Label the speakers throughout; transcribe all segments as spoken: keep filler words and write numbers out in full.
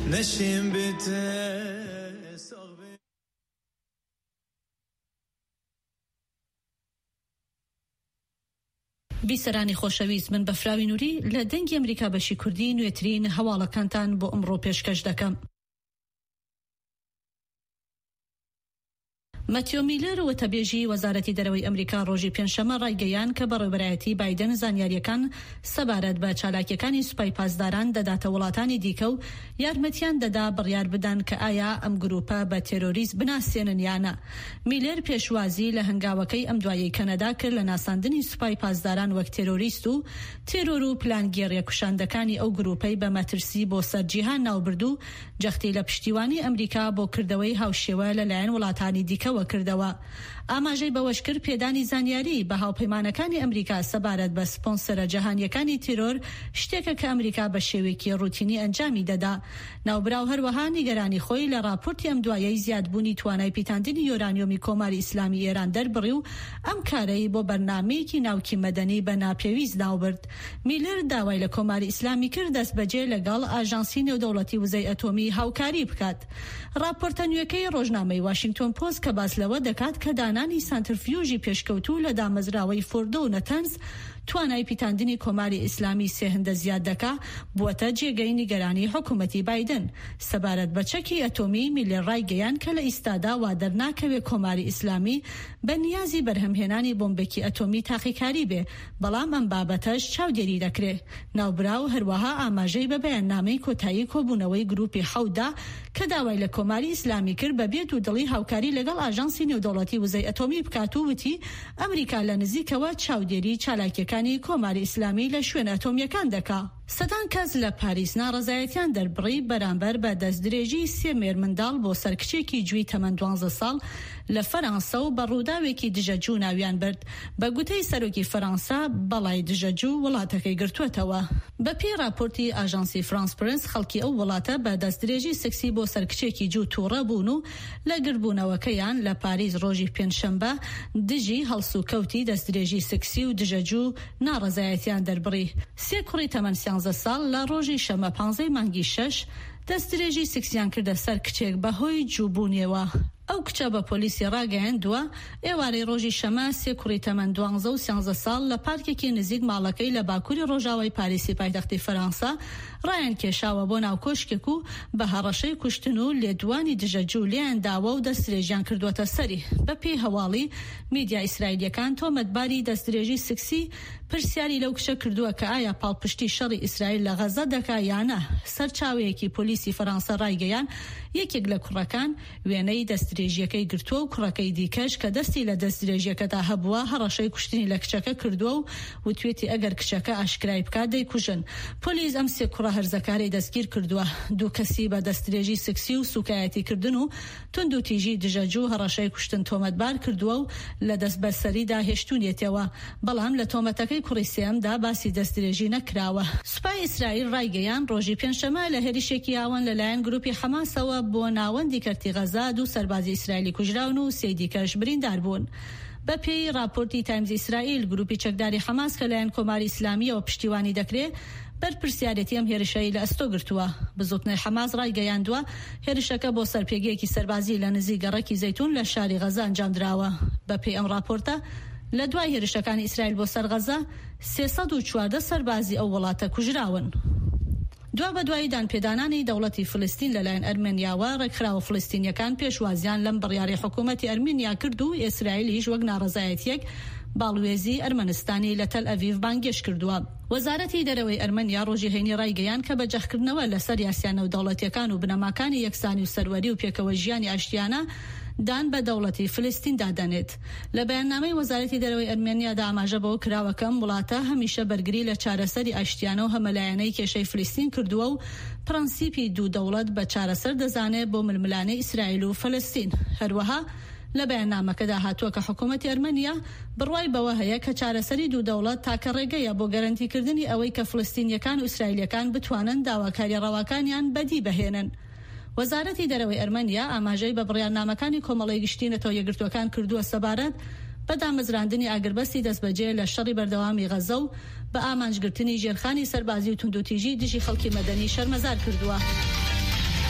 Speaker 1: نشیم بته
Speaker 2: بیسەرانی خۆشەویست، من بەفراوی نووری لە دەنگی ئەمریکا بەشی کوردی نوێترین هەواڵەکانتان بۆ ئەمڕۆ پێشکەش دەکەم. مەتیۆ میلەر وەتەبێژی وەزارەتی دەرەوەی ئەمریکا ڕۆژی پێنجشەمە ڕایگەیان کە بەڕێوەبەرایەتی بایدن زانیاریەکان سەبارەت بە چالاکیەکانی سوپای پاسداران دەداتە وڵاتانی دیکە و یارمەتیان دەدا بڕیار بدەن کە ئایا ئەم گروپە بە تێرۆریزم بناسیێنن یانە. میلەر پێشوازی لە هەنگاوەکەی ئەم دوایەی کەنەدا کرد لە ناساندنی سوپای پاسداران وەک تێرۆریست و تێرۆر و پلانگێڕیە کوشاندەکانی ئەو گروپەی بە مەترسی بۆ سەرجیهان ناوبرد و جەختی لە پشتیوانی ئەمریکا بۆ کردەوەی هاوشێوە لەلایەن وڵاتانی دیکە وەکردەوە. ئاماژەی بەوەش کرد پێدانی زانیاری بە هاوپەیمانەکانی ئەمریکا سەبارەت بە سپۆنسەرە جەهانیەکانی تیرۆر شتێکە کە ئەمریکا بە شێوەیەکی ڕوتینی ئەنجامی دەدا. ناوبراو هەروەها نیگەرانی خۆی لە راپۆرتی ئەم دوایەی زیادبوونی توانای پیتاندنی یۆرانیۆمی کۆماری ئیسلامی ئێران دەربڕی و ئەم کارەی بۆ بەرنامەیەکی ناوکی مەدەنی بە ناپێویست ناوبرد. میلەر داوای لە کۆماری ئیسلامی کرد دەست بەجێ لەگەڵ ئاژانسی نێودەوڵەتی وزەی ئەتۆمی هاوکاری بکات. راپۆرتە نوێکەی ڕۆژنامەی واشنگتن پۆست کە باس لەوە دەکات کە دانانی سانترفیوژی پێشکەوتوو لە دامەزراوەی فۆردۆ و نەتەنز توانای پیتاندنی کۆماری ئیسلامی سێ هەندە زیاد دەکا بووەتە جێگەی نیگەرانی حکوومەتی بایدن. سەبارەت بە چەکی ئەتۆمی میلەر ڕایگەیان کە لە ئیستادا وا دەرناکەوێت کۆماری ئیسلامی بە نیازی بەرهەمهێنانی بۆمبێکی ئەتۆمی تاقیکاری بێ، بەڵام ئەم بابەتەش چاودێری دەکرێت. ناوبراو هەروەها ئاماژەی بە بەیاننامەی کۆتایی کۆبوونەوەی گروپی حەودا کە داوای لە کۆماری ئیسلامی کرد بە بێت و دڵی هاوکاری لەگەڵ ئاژانسی نێودەوڵەتی وزەی ئەتۆمی بکات و وتی ئەمریکا لە نزیکەوە چاودێری چالاکیەکانی کۆماری ئیسلامی لە شوێن ئەتۆمیەکان دەکا. سەدان کەس لە پاریس ناڕەزایەتیان دەربڕی بەرامبەر بە دەستدرێژی سێ مێر منداڵ بۆ سەرکچێکی جووی تەمەن دوانزە ساڵ لە فەرانسە و بە ڕووداوێکی دژەجوو ناویان برد. بە گوتەی سەرۆکی فەرانسا بەڵای دژەجوو وڵاتەکەی گرتووەتەوە. بە پێی راپۆرتی ئاژانسی فرانس پرنس خەڵکی ئەو وڵاتە بە دەستدرێژی سکسی بۆ سەرکچێکی جوو تووڕە بوون و لە گربوونەوەکەیان لە پاریس ڕۆژی پێنجشەمبە دژی هەڵسوکەوتی دەستدرێژی سکسی و دژەجوو ناڕەزایەتیان دەربڕی. سێ کوڕی تەمەن سیانزە ساڵ لە ڕۆژی شەمە پانزەی مانگی شەش دەستدرێژی سکسیان کردە سەر کچێک بەهۆی جووبوونیەوە. ئەو کچە بە پۆلیسی ڕاگەیاندووە. ئێوارەی ڕۆژی شەمە سێ کوڕی تەمەن دوانزە و سیانزە ساڵ لە پارکێکی نزیک ماڵەکەی لە باکووری ڕۆژاوای پاریسی پایتەختی فەرانسا ڕایان کێشاوە بۆ ناو کۆشکێک و بە هەڕەشەی کوشتن و لێدوانی دژەجوو لیان داوە و دەستدرێژیان کردووەتە سەری. بە پێی هەواڵی میدیا ئیسرائیلیەکان تۆمەتباری دەستدرێژی سکسی پرسیاری لەو کشە کردووە کە ئایا پاڵپشتی شەڕی ئیسرائیل لە غەزە دەکا یانە. سەرچاوەیەکی پۆلیسی فەرانسا ڕایگەیان یەکێک لە کوڕەکان وێنەی دەستدرێژیەکەی گرتووە و کوڕەکەی دیکەش کە دەستی لە دەستدرێژیەکەدا هەبووە هەڕەشەی کوشتنی لە کچەکە کردووە و وتوێتی ئەگەر کچەکە ئاشکرای بکات دەیکوژن. پۆلیس ئەم سێ کوڕە هەرزەکاری دەستگیر کردووە. دوو کەسی بە دەستدرێژی سکسی و سوکایەتی کردن و تند و تیژی دژەجوو هەڕەشەی کوشتن تۆمەتبار کردووە و لە دەست بەسەریدا هێشتونیەتەوە، بەڵام لە تۆمەتەکەی کوڕی سێمدا باسی دەستدرێژی نەکراوە. سوپای ئیسرائیل ڕایگەیان ڕۆژی پێنجشەمە لە هێرشێکی ئاوان لەلایەن گروپی حەماسەوە بۆ ناوەندی کەرتی غەزا دوو سەربازی ئیسرائیلی کوژراون و سێ دیکەش بریندار بوون. بە پێی راپۆرتی تایمزی ئیسرائیل گروپی چەکداری حەماس کە لایەن کۆماری ئیسلامیەوە پشتیوانی دەکرێت بەرپرسیارەتی ئەم هێرشەی لە ئەستۆ گرتووە. بزوتنەی حەماس ڕایگەیاندووە هێرشەکە بۆ سەرپێگەیەکی سەربازی لە نزیک گەڕەکی زەیتون لە شاری غەزا ئەنجامدراوە. بە پێی ئەم راپۆرتە لە دوای هێرشەکانی ئیسرائیل بۆ سەر غەزا سێسەد و چواردە سەربازی ئەو وڵاتە کوژراون. دوا بە دوای دانپێدانانی دەوڵەتی فلستین لەلایەن ئەرمێنیاوە ڕێکخراوە فلستینیەکان پێشوازیان لەم بڕیاری حکوومەتی ئەرمێنیا کرد و ئیسرائیلیش وەک ناڕەزایەتیەک باڵوێزی ئەرمەنستانی لە تەل ئەڤیڤ بانگێش کردووە. وەزارەتی دەرەوەی ئەرمەنیا ڕۆژی هەینی ڕایگەیان کە بە جەخکردنەوە لەسەر یاسیانە و دەوڵەتیەکان و بنەماکانی یەکسانی و سەروەری و پێکەوە ژیانی ئاشتیانە دان بە دەوڵەتی فلستین دادەنێت. لە بەیاننامەی وەزارەتی دەرەوەی ئەرمێنیادا ئاماژە بەوە کراوەکەم وڵاتە هەمیشە بەرگری لە چارەسەری ئاشتیانە و هەمەلایەنەی کێشەی فلستین کردووە و پرەنسیپی دوو دەوڵەت بە چارەسەر دەزانێت بۆ ململانەی ئیسرائیل و فلستین. هەروەها لە بەیاننامەکەدا هاتووە کە حکوومەتی ئەرمەنیا بڕوای بەوە هەیە کە چارەسەری دوو دەوڵەت تاکە ڕێگەیە بۆ گەرەنتیکردنی ئەوەی کە فلستینیەکان و ئیسرائیلیەکان بتوانن داواکاری ڕەواکانیان بەدی بهێنن. وەزارەتی دەرەوەی ئەرمەنیا ئاماژەی بە بڕیارنامەکانی کۆمەڵی گشتینەتەوە یەکگرتوەکان کردووە سەبارەت بە دامەزراندنی ئاگربەستی دەستبەجێ لە شەڕی بەردەوامی غەزە و بە ئامانجگرتنی ژێرخانی سەربازی و توندوتیژی دژی خەڵکی مەدەنی شەرمەزار کردووە.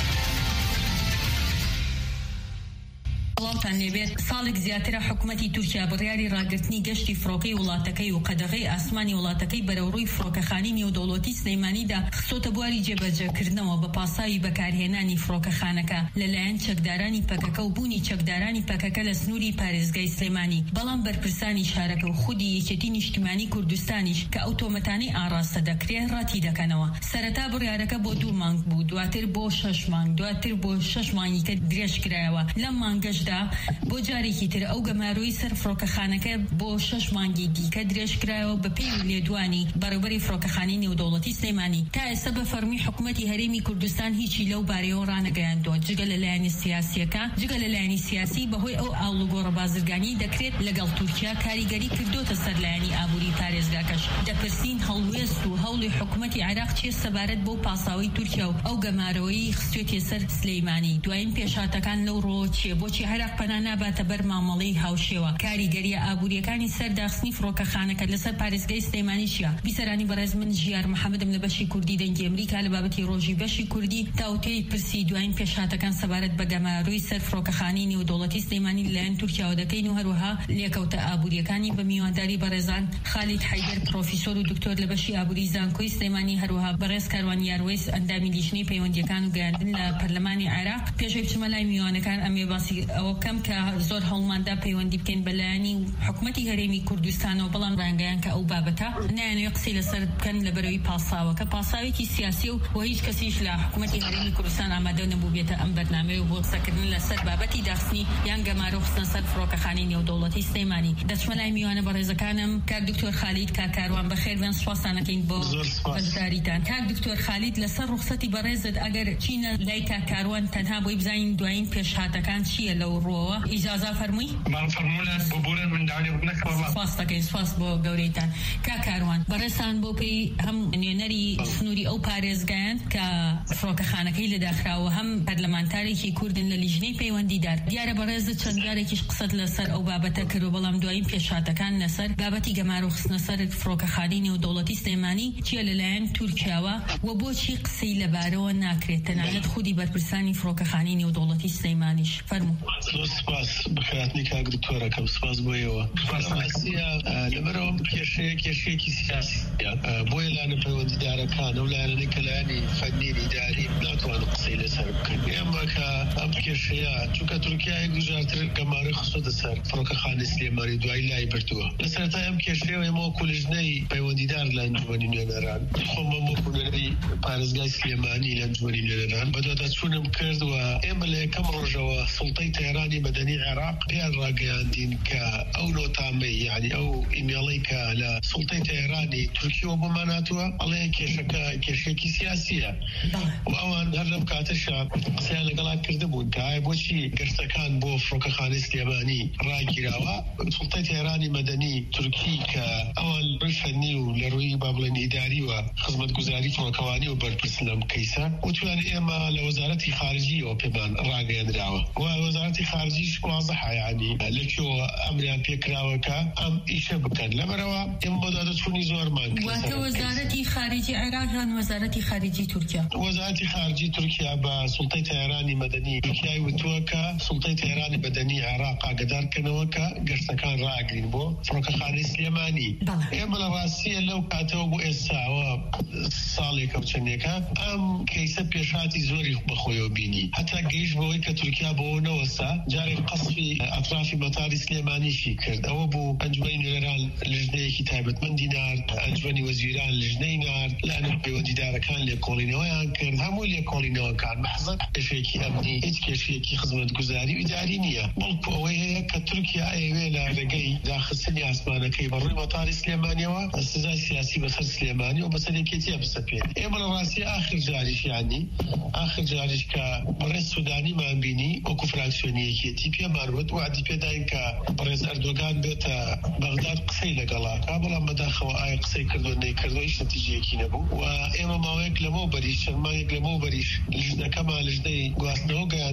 Speaker 1: سڵاوتان لێبێت ساڵێک زیاترە حکوومەتی تورکیا بڕیاری ڕاگررتنی گەشتی فڕۆکەی وڵاتەکەی و قەدەغەی ئاسمانی وڵاتەکەی بەرەوڕووی فڕۆکەخانی نێودەوڵەتی سلەیمانیدا خستۆتە بواری جێبەجێکردنەوە بە پاساوی بەکارهێنانی فڕۆکەخانەکە لەلایەن چەکدارانی پەکەکە و بوونی چەکدارانی پەکەکە لە سنووری پارێزگای سلێمانی. بەڵام بەرپرسانی شارەکە و خودی یەکێتی نیشتیمانی کوردستانیش کە ئەو تۆمەتانەی ئاڕاستە دەکرێت ڕاتی دەکەنەوە. سەرەتا بڕیارەکە بۆ دوو مانگ بوو، دواتر بۆ شەش مانگ، دواتر بۆ شەش مانگی کە درێژ کرایەوە. لەم مانگەشدا بۆ جارێکی تر ئەو گەماروی سەر فڕۆکەخانەکە بۆ شەش مانگی دیکە درێژ کرایەوە بە پێی لێدوانی بەڕێوەبەری فڕۆکەخانی نێودەوڵەتی سلێمانی. تا ئێستا بە فەرمی حکوومەتی هەرێمی کوردستان هیچی لەو بارەیەوە ڕانەگەیاندووە جگە لەلایەنی سیاسیەکە. جگە لەلایەنی سیاسی بەهۆی ئەو ئاڵوگۆڕە بازرگانی دەکرێت لەگەڵ تورکیا کاریگەری کردوتە سەرلایەنی ئابووری پارێزگاکەش. دەپرسین هەڵوێست و هەوڵی حکوومەتی عێراق چێ سەبارەت بۆ پاساوی تورکیا و ئەو گەمارەوەی خستوێتە سەر سلەیمانی. دوایین پێشاتەکان لەو ڕۆ چیە؟ بۆچی عێراق پەنا ناباتە بەر مامەڵەی هاوشێوە؟ کاریگەریە ئابووریەکانی سەرداخستنی فڕۆکەخانەکە لەسەر پارێزگای سلەیمانی چیە؟ بیسەرانی بەڕێز من ژیار محەممەدم لە بەشی کوردی دەنگی ئەمریکا لە بابەتی ڕۆژی بەشی کوردی تاوتێی پرسی دوایین پێشاتەکان سەبارەت بە گەماروی سەر فڕۆکەخانی نێودەوڵەتی سلەیمانی لەلایەن تورکیاوە دەکەین و هەروەها لێکەوتە ئابووریەکانی بە میوانداری بەڕێزان خالید حەیدەر پرۆفیسۆر و دکتۆر لە بەشی ئابووری زانکۆی سلەیمانی، هەروەها بەڕێز کاروان یاروێس ئەندامی لیژنەی پەیوەندیەکان و گەیاندن لە پەرلەمانی عێراق. پێشەوەی بچمە لای میوانەکان ئەمێ باسی ئەوە بکەم کە زۆر هەوڵماندا پەیوەندی بکەین بەلایەنی حکوومەتی هەرێمی کوردستانەوە، بەڵام ڕانگەیان کە ئەو بابەتە نایانەوێ قسەی لەسەر بکەن لەبەرەوەی پاساوە کە پاساوێکی سیاسی و و هیچ کەسیش لە حکوومەتی هەرێمی کوردستان ئامادە نەبوو بێتە ئەم بەرنامەیە و بۆ قسەکردن لەسەر بابەتی داخستنی یان گەمارە و خستنە سەر فڕۆکەخانەی نێودەوڵەتی سلەیمانی. دەچمە لای میوانە بەڕێزەکانم. کاک دکتۆر خالید کاکاروان بەخێر بێن، سوپاسانەکەین بۆ بەشداریتان. کاک دکتۆر خالید لەسەر ڕوخسەتی بەڕێزت ئەگەر چینە لای کاکاروان تەنها بۆی بزانین دوایین پێشهاتەکان چییە لەو ڕۆوە؟ ئیجازە فەرمووی؟
Speaker 3: فەرموولە بۆ بۆرە من داوای بنەکەم.
Speaker 1: سپاس دەکەین، سپاس بۆ گەورەیتان. کاکاروان بەڕێزان بۆ پێی هەم نوێنەری سنووری ئەو پارێزگایان کە فڕۆکەخانەکەی لەداخراوە هەم پەرلەمانتارێکی کوردن لە لیژنەی پەیوەندیدار. دیارە بەڕێزت چەند جارێکیش قسەت لەسەر ئەو بابەتە کرد و بەڵام دوایین پێشهاتەکان لەسەر بابەتی گەمارە و خستنە سەر فڕۆکەخانەی نێودەوڵەتی سلەیمانی چیە لەلایەن تورکیاوە و بۆچی قسەی لەبارەوە ناکرێت تەنانەت خودی بەرپرسانی فڕۆکەخانەی نێودەوڵەتی سلەیمانیش؟ فەرموو.
Speaker 3: سپاس بخاتنی کاک دکتۆرەکەم، سپاس بۆیەوە. لەبەرەوە کێشەیە کێشەیەکی سیاسیە، بۆیە لایەنە پەیوەندیدارەکان ئەو لایەنەی کە لایەنی فەنی ئیداری ناتوانن قسەی لەسەر بکەن. ئێمە کە ئەم کێشەیە چونکە تورکیا یەک جارتر گەمارە خستۆتە سەر فڕۆکەخانەی سلێمانی دوای لای بردووە. لەسەرتا ئەم کێشەیە ئێمە وەکو لیژنەی پەیوەندیدار لە ئەنجومەنی نوێنەران، خۆم وەکو نوێنەری پارێزگای سلێمانی لە ئەنجومەنی نوێنەران بەدواداچوونم کرد و ئێمە لە یەکەم ڕۆژەوە سوڵتەی تەیرانی مەدەنی عێراق پێیان ڕاگەیاندین کە ئەو نۆتامەی یعنی ئەو ئیمێڵەی کە لە سوڵتەی تەیرانی تورکیەوە بۆمان هاتووە ئەڵێ کێشەکە کێشەیەکی سیاسیە و ئەوان هەر لەم کاتەشە قسەیان لەگەڵا کردبوون کە ئایا بۆچی گەشتەکان بۆ فڕۆکەخانەی سلێمانی ڕاگیراوە. سوڵتەی تەیرانی مەدەنی تورکی کە ئەوان ڕووی فەنی و لە ڕووی با بڵێن ئیداری و خزمەتگوزاری فڕۆکەوانی و بەرپرسن لەم کەیسە وتویان ئێمە لە وەزارەتی خارجیەوە پێمان ڕاگەیاندراوە و وەزارەتی خارجیش واضحە یعنی لەکوێوە ئەمریان پێکراوەکە ئەم ئیشە بکەن. لەبەرەوە ئێمە بۆ دادەچوونی زۆرمان کرد.
Speaker 1: واتە وەزارەتی خارجی عێراق یان وەزارەتی خارجی تورکیا؟
Speaker 3: وەزارەتی خارجی تورکیا بە سوڵتەی تەیرانی مەدەنی تورکیای وتووە کە سوڵتەی تەیرانی مەدەنی عێراق ئاگادارکەنەوە کە گەشتەکان ڕاگرین بۆ فڕۆکەخانەی سلێمانی. ئێمە لە ڕاستیە لەو کاتەوە بۆ ئێستاوە ساڵێکە و چەندێکە ئەم کەیسە پێشاتی زۆری بەخۆیەوە بینی، هەتا گەیش بەوەی کە تورکیا بەوە نەوەستا جارێک قەسفی ئەطرافی مەتاری سلێمانیشی کرد. ئەوە بوو ئەنجومەنی نوێنەران لیژنەیەکی تایبەتمەندی نارد، ئەنجومەنی وەزیران لیژنەی نارد، لایەنە پەیوەندیدارەکان لێکۆڵینەوەیان کرد، هەموو لێکۆڵینەوەکان مەحزەن کێشەیەکی ئەمنی هیچ کێشەیەکی خزمەتگوزاری و ئیداری نییە، بەڵکو ئەوەی هەیە کە تورکیا ئەیەوێ لە ڕێگەی داخستنی ئاسمانەکەی بەڕووی مەتاری سلێمانیەوە سزای سیاسی بەسەر سلێمانی و بەسەر یەکێتیە بسەپێت. ئێمە لە ڕاستی ئاخر جاریش یانی ئاخر جاریش کە بەڕێز سودانیمان بینی وەکو فراکسیۆنی یەکێتی پێمان وت وعدی پێداین کە بەڕێز ئەردۆگان بێتە بەغداد قسەی لەگەڵاکە، بەڵام بەداخەوە ئایا قسەی کردو نەیکردو هیچ نەتیجەیەکی نەبوو و ئێمە ماوەیەک لەمەوە بەریش چەند مانگێک لەمەوە بەریش لیژنەکەمان لیژنەی گواستنەوە گەیاندین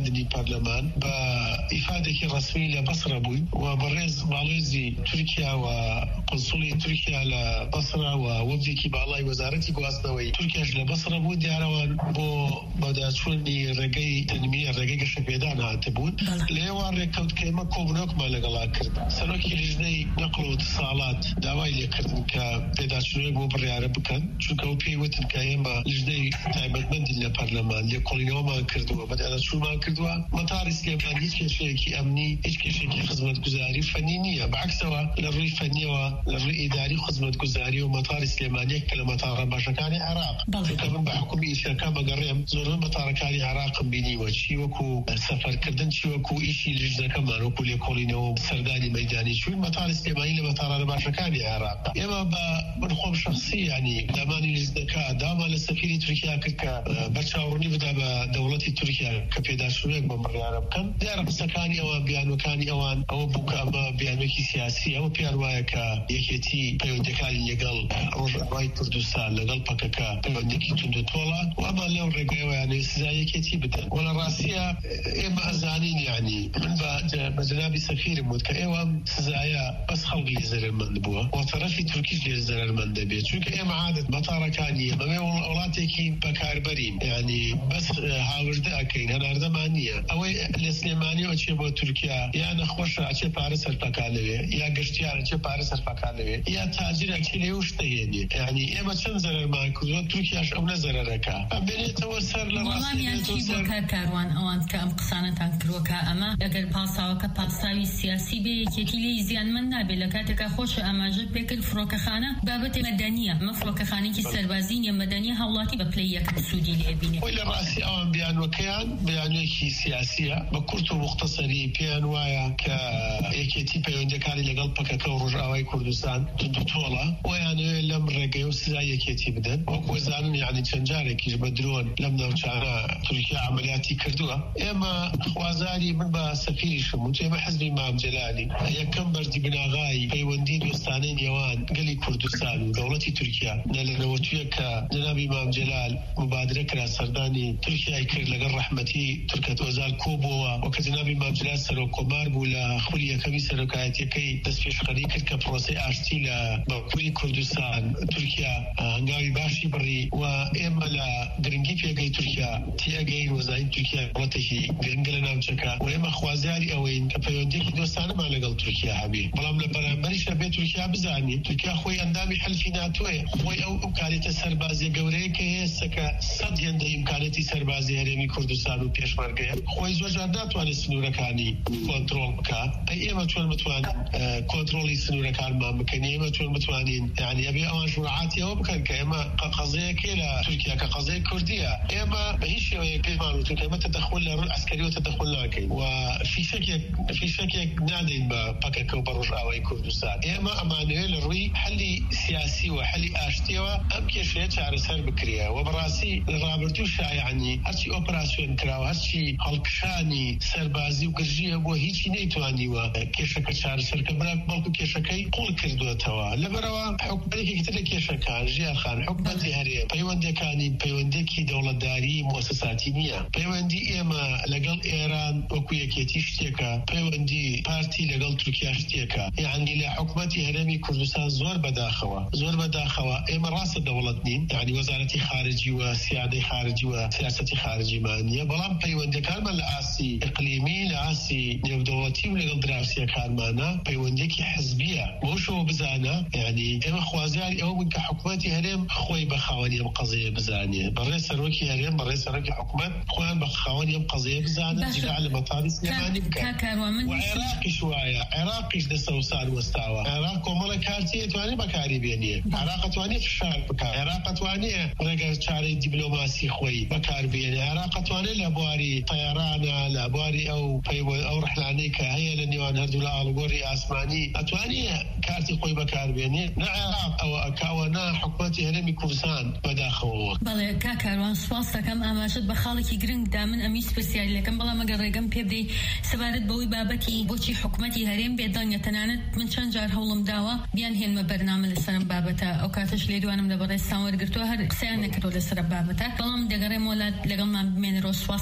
Speaker 3: نادنی پەرلەمان بە ئیفادێکی ڕسمی لە بەسرە بووین و بەڕێز باڵێزی تورکیا و قونسوڵی تورکیا لە بەسرا و وەفدێکی باڵای وەزارەتی گواستنەوەی تورکیاش لە بەسرە بوو دیارەوان بۆ بەداچوونی ڕێگەی تەنمیە ڕێگەی گەشەپێدان هاتبوون لێوان ڕێککەوت کە ئێمە کۆبوونەوەکمان لەگەڵا کرد سەرۆکی لیژنەی نەقڵ و اتصالات داوای لێکردن کە پێداچوونەوەی بۆ بڕیارە بکەن چونکە ئەو پێی وتن کە ئێمە لیژنەی تایبەتمەندی لە پەرلەمان لێکۆڵینەوەمان کردووە بەداچوونمان کردووە مەتاری سلێمان هیچ کێشەیەکی ئەمنی هیچ کێشێکی خزمەتگوزاری فەنی نییە بەعکسەوە لە ڕووی فەنیەوە لە ڕووی ئیداری خزمەتگوزاری و مەتاری سلێمانیەک کە لە مەتارە باشەکانی عێراق چونکە من بە حکومی ئیشەکە بەگەڕێم زۆربەی مەتارەکانی عێراقم بینیوە چی وەکو سەفەرکردن چی وەکو ئیشی لیژنەکەمان وەکو لێکۆڵینەوە سەردانی مەیدانی چوون مەتاری سلێمانی لە مەتارە باشەکانی عێراق ئێمە بە من خۆم شخصی ینی دامانی لیژنەکە دامان لە سەفیری تورکیا کرد کە بەرچاوڕوونی بدا بە دەوڵەتی تورکیا کە پێداچوونێک بۆ بڕیارە بکەن دیارە قسەکانی ئەوان بیانوەکانی ئەوان ئەوە بوو کە ئەمە بیانوێکی سیاسی ئەوە پێیان وایە کە یەکێتی پەیوەندەکانی لەگەڵ ڕۆژئاوای کوردستان لەگەڵ پەکەکە پەیوەندێکی توندوتۆڵە و ئەمە لەو ڕێگەیەوەیانەی سزایەکێتی بدەن وە لە ڕاستیە ئێمە ئەزانین یعنی من بە جەنابی سەفیرم وت کە ئێوە سزایە بەس خەڵکی لێ زەرمەند بووە و تەرەفی تورکیش لێ زەرمەند دەبێت چونکە ئێمە عادەت مەتارەکانی ئەمە وڵاتێکی بەکاربەرین یعنی بەس هاوردە ئەکەین هەناردەمان نییە ئەوەی لە سلێمانیەوە چێ بۆ تورکیا یا نەخۆشە ئەچێ پارە سەرپەکان لەوێ یا گەشتیارە چێ پارە سەرپەکان لەوێ یا تاجرە چێ لێ شتە هێنێ یعنی ئێمە چەند زەرەرمان کردووە تورکیاش ئەو نەزەرەرەکە ئەبێنێتەوە سەر لە
Speaker 1: ڕاستیە کاروان ئەوان کە ئەم قسانەتان کردووە ئەمە ئەگەر پاساوەکە پاساوی سیاسی بێ یەکێتی لێ زیانمەند نابێت لە کاتێکا خۆشە ئاماژە پێکرد فڕۆکەخانە بابەتێ مەدەنیە ئەمە فڕۆکەخانێکی سەربازی نیە مەدەنیە هەوڵاتی بە پلەی یەک سوودی لێبینێ
Speaker 3: لە ڕاستی ئەوان بیانوەکەیان بیانوێکی سیاسیە بە کورت و مختصری پێیان وایە کە یەکێتی پەیوەندەکانی لەگەڵ پەکەکە و ڕۆژئاوای کوردستان توندوتۆڵە ویانوێ لەم ڕێگەی و سزای یەکێتی بدەن وەکو زانن یعنی چەند جارێکیش بە درۆن لەم ناوچانە تورکیا عملیاتی کردووە ئێمە خوازاری من بە سەفیریشم وت ئێمە حزبی مام جەلالی یەکەم بەردی بناغای پەیوەندی دۆستانەی نێوان گەلی کوردستان و دەوڵەتی تورکیا لەنەوەتویە کە جەنابی مام جەلال مبادرە کرا سەردانی تورکیای کرد لەگەڵ ڕەحمەتی تورکەت ئۆزار کۆبووە وەکە جەنابی مام جەلال سەرۆکۆمار بوو لە خولی یەکەمی سەرۆکایەتیەکەی دەستپێشخەری کرد کە پرۆسەی ئاشتی لە باکووری کوردستان تورکیا هەنگاوی باشی بڕی و ئێمە لە گرنگی پێگەی تورکیا تێگەین وەزاین تورکیا وڵاتێکی گرنگە لە ناوچەکە و ئێمە خوازیاری ئەوەین کە پەیوەندێکی دۆستانەمان لەگەڵ تورکیا هەبێ بەڵام لە بەرامبەریشە بێ تورکیا بزانێ تورکیا خۆی ئەندامی حەلفی ناتۆیە خۆی ئەو ئیمکانێتە سەربازیە گەورەیە کە هێستا کە سەد هێندە ئیمکانێتی سەربازی هەرێمی کوردستان و پێشمەرگەیە خۆی زۆر جار ناتوانێت سنوورەکانی کۆنتڕۆڵ بکات ئێمە چۆن بتوانین کۆنتڕۆڵی سنوورەکانمان بکەین ئێمە چۆن بتوانین یعنی ئەبێ ئەوان ژوورعاتی ئەوە بکەن کە ئێمە قەزەیەکێ لە تورکیا کە قەزەی کوردیە ئێمە بە هیچ شێوەیەک پێمان وتن کە ئێمە تەدەخل لە ڕووی عەسکەریەوە تەدەخل ناکەین و فیشەکێک فیشەکێک نادەین بە پەکەکە و بە ڕۆژئاوای کوردستان ئێمە ئەمانەوێت لە ڕووی حەلی سیاسی و حەلی ئاشتیەوە ئەم کێشەیە چارەسەر بکرێ و بەڕاستی لە ڕابردووشا یعنی هەرچی ئۆپراسیۆن کراوە هەرچی هەڵکشانی سەربازی و گرژیە بۆ هیچی نەیتوانیوە کێشەکە چارەسەرکە بەڵکو بەڵکو کێشەکەی قوڵ کردووەتەوە لەبەرەوە حکومەتێکی تر لە کێشەکان ژیانخان حکومەتی هەرێم پەیوەندەکانی پەیوەندێکی دەوڵەتداری مؤسساتی نییە پەیوەندی ئێمە لەگەڵ ئێران وەکو یەکێتی شتێکە پەیوەندی پارتی لەگەڵ تورکیا شتێکە یعنی لە حکومەتی هەرێمی کوردستان زۆر بەداخەوە زۆر بەداخەوە ئێمە ڕاستە دەوڵەت نین یعنی وەزارەتی خارجی و سیادەی خارجی و سیاسەتی خارجیمان نییە بەڵام پەیوەندەکانمان لە ئاسی ئیقلیمی لە ئاسی نێودەوڵەتی و لەگەڵ دراوسێکانمانە پەیوەندێکی حزبیە بۆ شەوە بزانە یعنی ئێمە خوازیاری ئەوە بوون کە حکومەتی هەرێم خۆی بە خاوەنی ئەم قەزەیە بزانێ بەڕێ سەرۆکی هەرێم بەڕێ سەرۆکی حکومەت خۆیان بە خاوەنی ئەم قەزەیە بزانن جگە لە مەتاری سلێمانی بکەن و عێراقیش وایە عێراقیش دەسەوسان وەستاوە عێراق کۆمەڵە کارتی توانێت بەکاری بێنێ عێراق توانێت فشار بکات عێراق توانێت ڕێگە چارەی دیبلۆماسی خۆی بەکاربێنێ عێراق توانێت لە بواری تەیارانە لە بواری ئەو ئەو ڕحلانەی کە هەیە لە نێوان هەردوو لە ئاڵوگۆڕی ئاسمانی ئەتوانێت کارتی خۆی بەکاربێنێ نە عێراق ئەوە ئەکاوە نا حکومەتی هەرێمی کوردستان بەداخەوە.
Speaker 1: بەڵێ کا کاروان سواس دەکەم ئاماژەت بە خاڵێکی گرنگدا من ئەمیش پرسیارەکەم بەڵام ئەگەر ڕێگەم پێ بدەی سەبارەت بەوەی بابەتی بۆچی حکومەتی هەرێم بێدەنگە تەنانەت من چەند جار هەوڵم داوە بیان هێنمە بەرنامە لەسەرم بابەتە ئەو کاتەش لێدوانم لە بەڕێستان وەرگرتووە هەر قسەیان نەکردووە لەسەر بابەتە بەڵام دەگەڕێمەوە لەگەڵمان بمێنەرەوە سواس دەکەم بۆ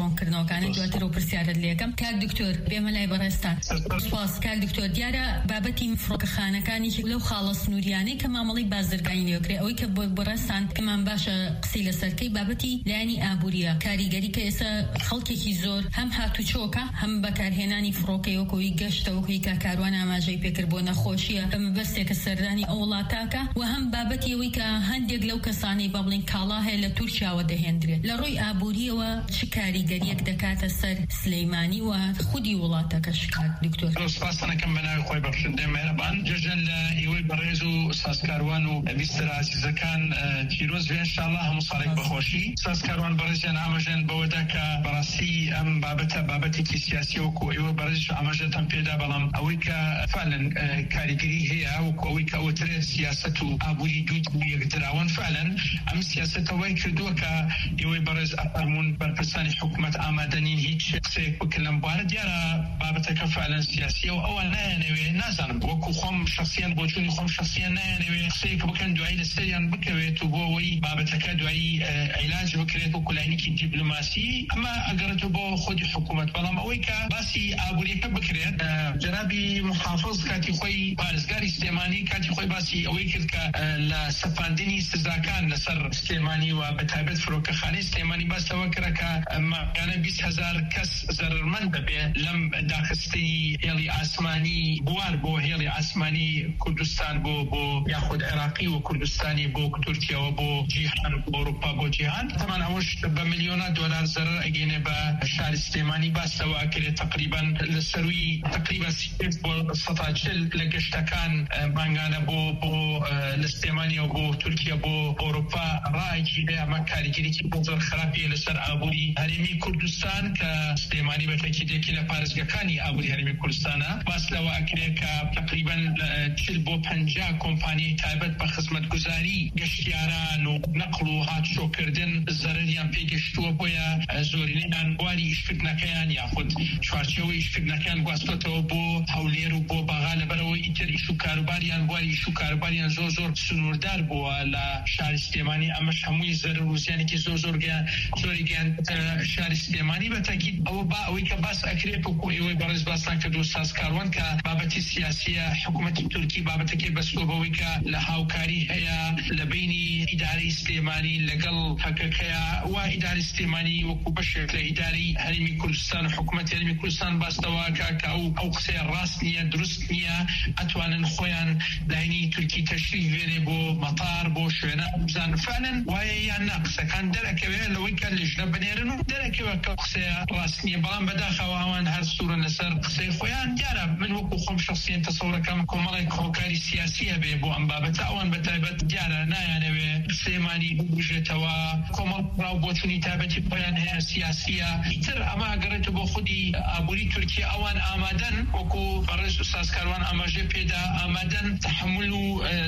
Speaker 1: ڕۆنکردنەوەکانە دواتر و پرسیارت لێکم. کاک دکتۆر بێمە لای بەڕێستان. سپاس کاک دکتۆر. دیارە بابەتی فڕۆکەخانەکانی لەو خاڵە سنووریانەی کە مامەڵی بازرگانی لێکرێ ئەوەی کە بۆ بەڕێستان کەمان باشە قسەی لەسەرکەی بابەتی لایانی ئابووریە کاریگەری کە ئێستا خەڵکێکی زۆر هەم هاتوچۆکە هەم بەکارهێنانی فڕۆکەی وەکەوەی گەشتەوەکەی کە کاروان ئاماژەی پێکرد بۆ نەخۆشیە بە مەبەستێکە سەردانی ئەو وڵاتاکە و هەم بابەتی ئەوەی کە هەندێک لەو کەسانی با بڵین کاڵا هەیە لە تورکیاوە دەهێنرێت لە ڕۆی ئابووریەوە چ کاریگەریەک دەکاتە سەر سلەیمانی و خودی وڵاتەکەش کات دکتۆر.
Speaker 3: سپاسەکەم بە ناوی خۆی بەخشندەی مێرەبان جەژن لە ئێوەی بەڕێز و سازکاروان و بیستر عزیزەکان پیرۆز بێ ئینشاءالله هەموو ساڵێک بەخۆشی. سازکاروان بەڕێزیان ئاماژەن بەوەدا کە بەڕاستی ئەم بابەتە بابەتێکی سیاسی وەکو ئێوە بەڕێز ئاماژەتان پێدا بەڵام ئەوەی کە فعلەن کاریگەری هەیە وەکو ئەوەی کە ئەوەترێت سیاست و ئابووری دوو یەکدراون فعلەن ئەم سیاسەتەوەی کردووە کە ئێوەی بەڕێز ئەفەرمون بەرپرسانی حکوومەت ئامادەنین هیچ قسەیەک بکەن لەم بوارە دیارە بابەتەکە فعلەن سیاسیە و ئەوە نایەنەوێ نازانم وەکو خۆم شخصیان بۆ چوونی خۆم شخصیان نایەنەوێ قسەیەک بکەن دوایی لەسەریان بکەوێت و بۆ ئەوەی بابەتەکە دوایی عیلاج بکرێت و کولایەکی دیپلۆماسی ئەمە ئەگەڕێتەوە بۆ خودی حکوومەت بەڵام ئەوەی کە باسی ئابووریەکە بکرێت جەنابی محافظ کاتی خۆی پارێزگاری سلێمانی کاتی خۆی باسی ئەوەی کرد کە لە سەپاندنی سزاکان لەسەر سلێمانی و بەتایبەت فرۆکەخانەی سلێمانی باسەوە کرا کە ماگانە بیست هەزار کەس زەرمەند دەبێ لەم داخستی هێڵی ئاسمانی بوار بۆ هێڵی ئاسمانی کوردستان بۆ بۆ یاخود عێراقی و کوردستانی بۆ تورکیاوە بۆ جیهان بۆ ئەوروپا بۆ جیهان تەمان ئەوەش بە میلیۆنە دۆلار زەرر ئەگەینێ بە شاری سلێمانی باسەوە کرێت تقریبا لەسەروی تقریبا بۆ سەد و چل لە گەشتەکان مانگانە بۆ بۆ لە سلێمانیەوە بۆ تورکیا بۆ ئەوروپا ڕایکی ئەمە کاریگەریی بۆ زۆر خراپیە لەسەر ئابووری هەرێمی کوردستان کە سلێمانی بەتەکیدێکی لە پارێزگەکانی ئابووری هەرێمی کوردستانە باس لەوە ئەکرێت کە تقریبا چل بۆ پەنجا کۆمپانیای تایبەت بە خزمەتگوزاری گەشتیاران و نەقڵ و هاتشۆکردن زەرریان پێگەشتووە بۆیە زۆرینەیان بواری ئیشکردنەکەیان یاخود چوارچێوەی ئیشکردنەکەیان گواستۆتەوە بۆ هەولێر و بۆ بەغا لەبەرەوەی ئیتر ئیش و کاروباریان بواری ئیش و کاروباریان زۆر زۆر سنووردار بووە لە شاری سلێمانی ئەمەش هەمووی زەرر و زیانێکی زۆر زۆر زۆری گیان شاری سلێمانی بەتاکید ئەوە با ئەوەی کە باس ئەکرێت وەکو ئێوەی بەڕێز باسان کردو سازکاروان کە بابەتی سیاسیە حکوومەتی تورکی بابەتەکەی بەستووە بەوەی کە لە هاوکاری هەیە لە بینی ئیدارەی سلێمانی لەگەڵ هەکەکەیە و ئیداری سلێمانی وەکو بەشێک لە ئیداری هەرێمی کوردستان و حکوومەتی هەرێمی کوردستان باستەوە کە ئەو ئەو قسەیە ڕاست نییە دروست نییە ئەتوانن خۆیان لاینی تورکی تەشریف بێنێ بۆ مەتار بۆ شوێنە بزان فعلەن وایە یان نا قسەکان دەرەکەوێت لەوەی کە لێژنە بنێرن و دەرەکەوە کە قسەیە ڕاست نییە بەڵام بەداخەوە ئەوان هەر سوورن لەسەر قسەی خۆیان دیارە من وەکو خۆم شخصیان تەسەوڕەکەم کۆمەڵێک هۆکاری سیاسیە بێ بۆ ئەم بابەتە ئەوان بەتایبەت دیارە نایانەوێ سلێمانی ببژێتەوە کۆمەڵ ڕاو بۆچوونی تایبەتی خۆیان هەیە سیاسیە ئیتر ئەمە ئەگەڕێتەوە بۆ خودی ئابووری تورکیا ئەوان ئامادەن وەکو بەڕێز و سازکاروان ئاماژەی پێدا ئامادەن تحمل و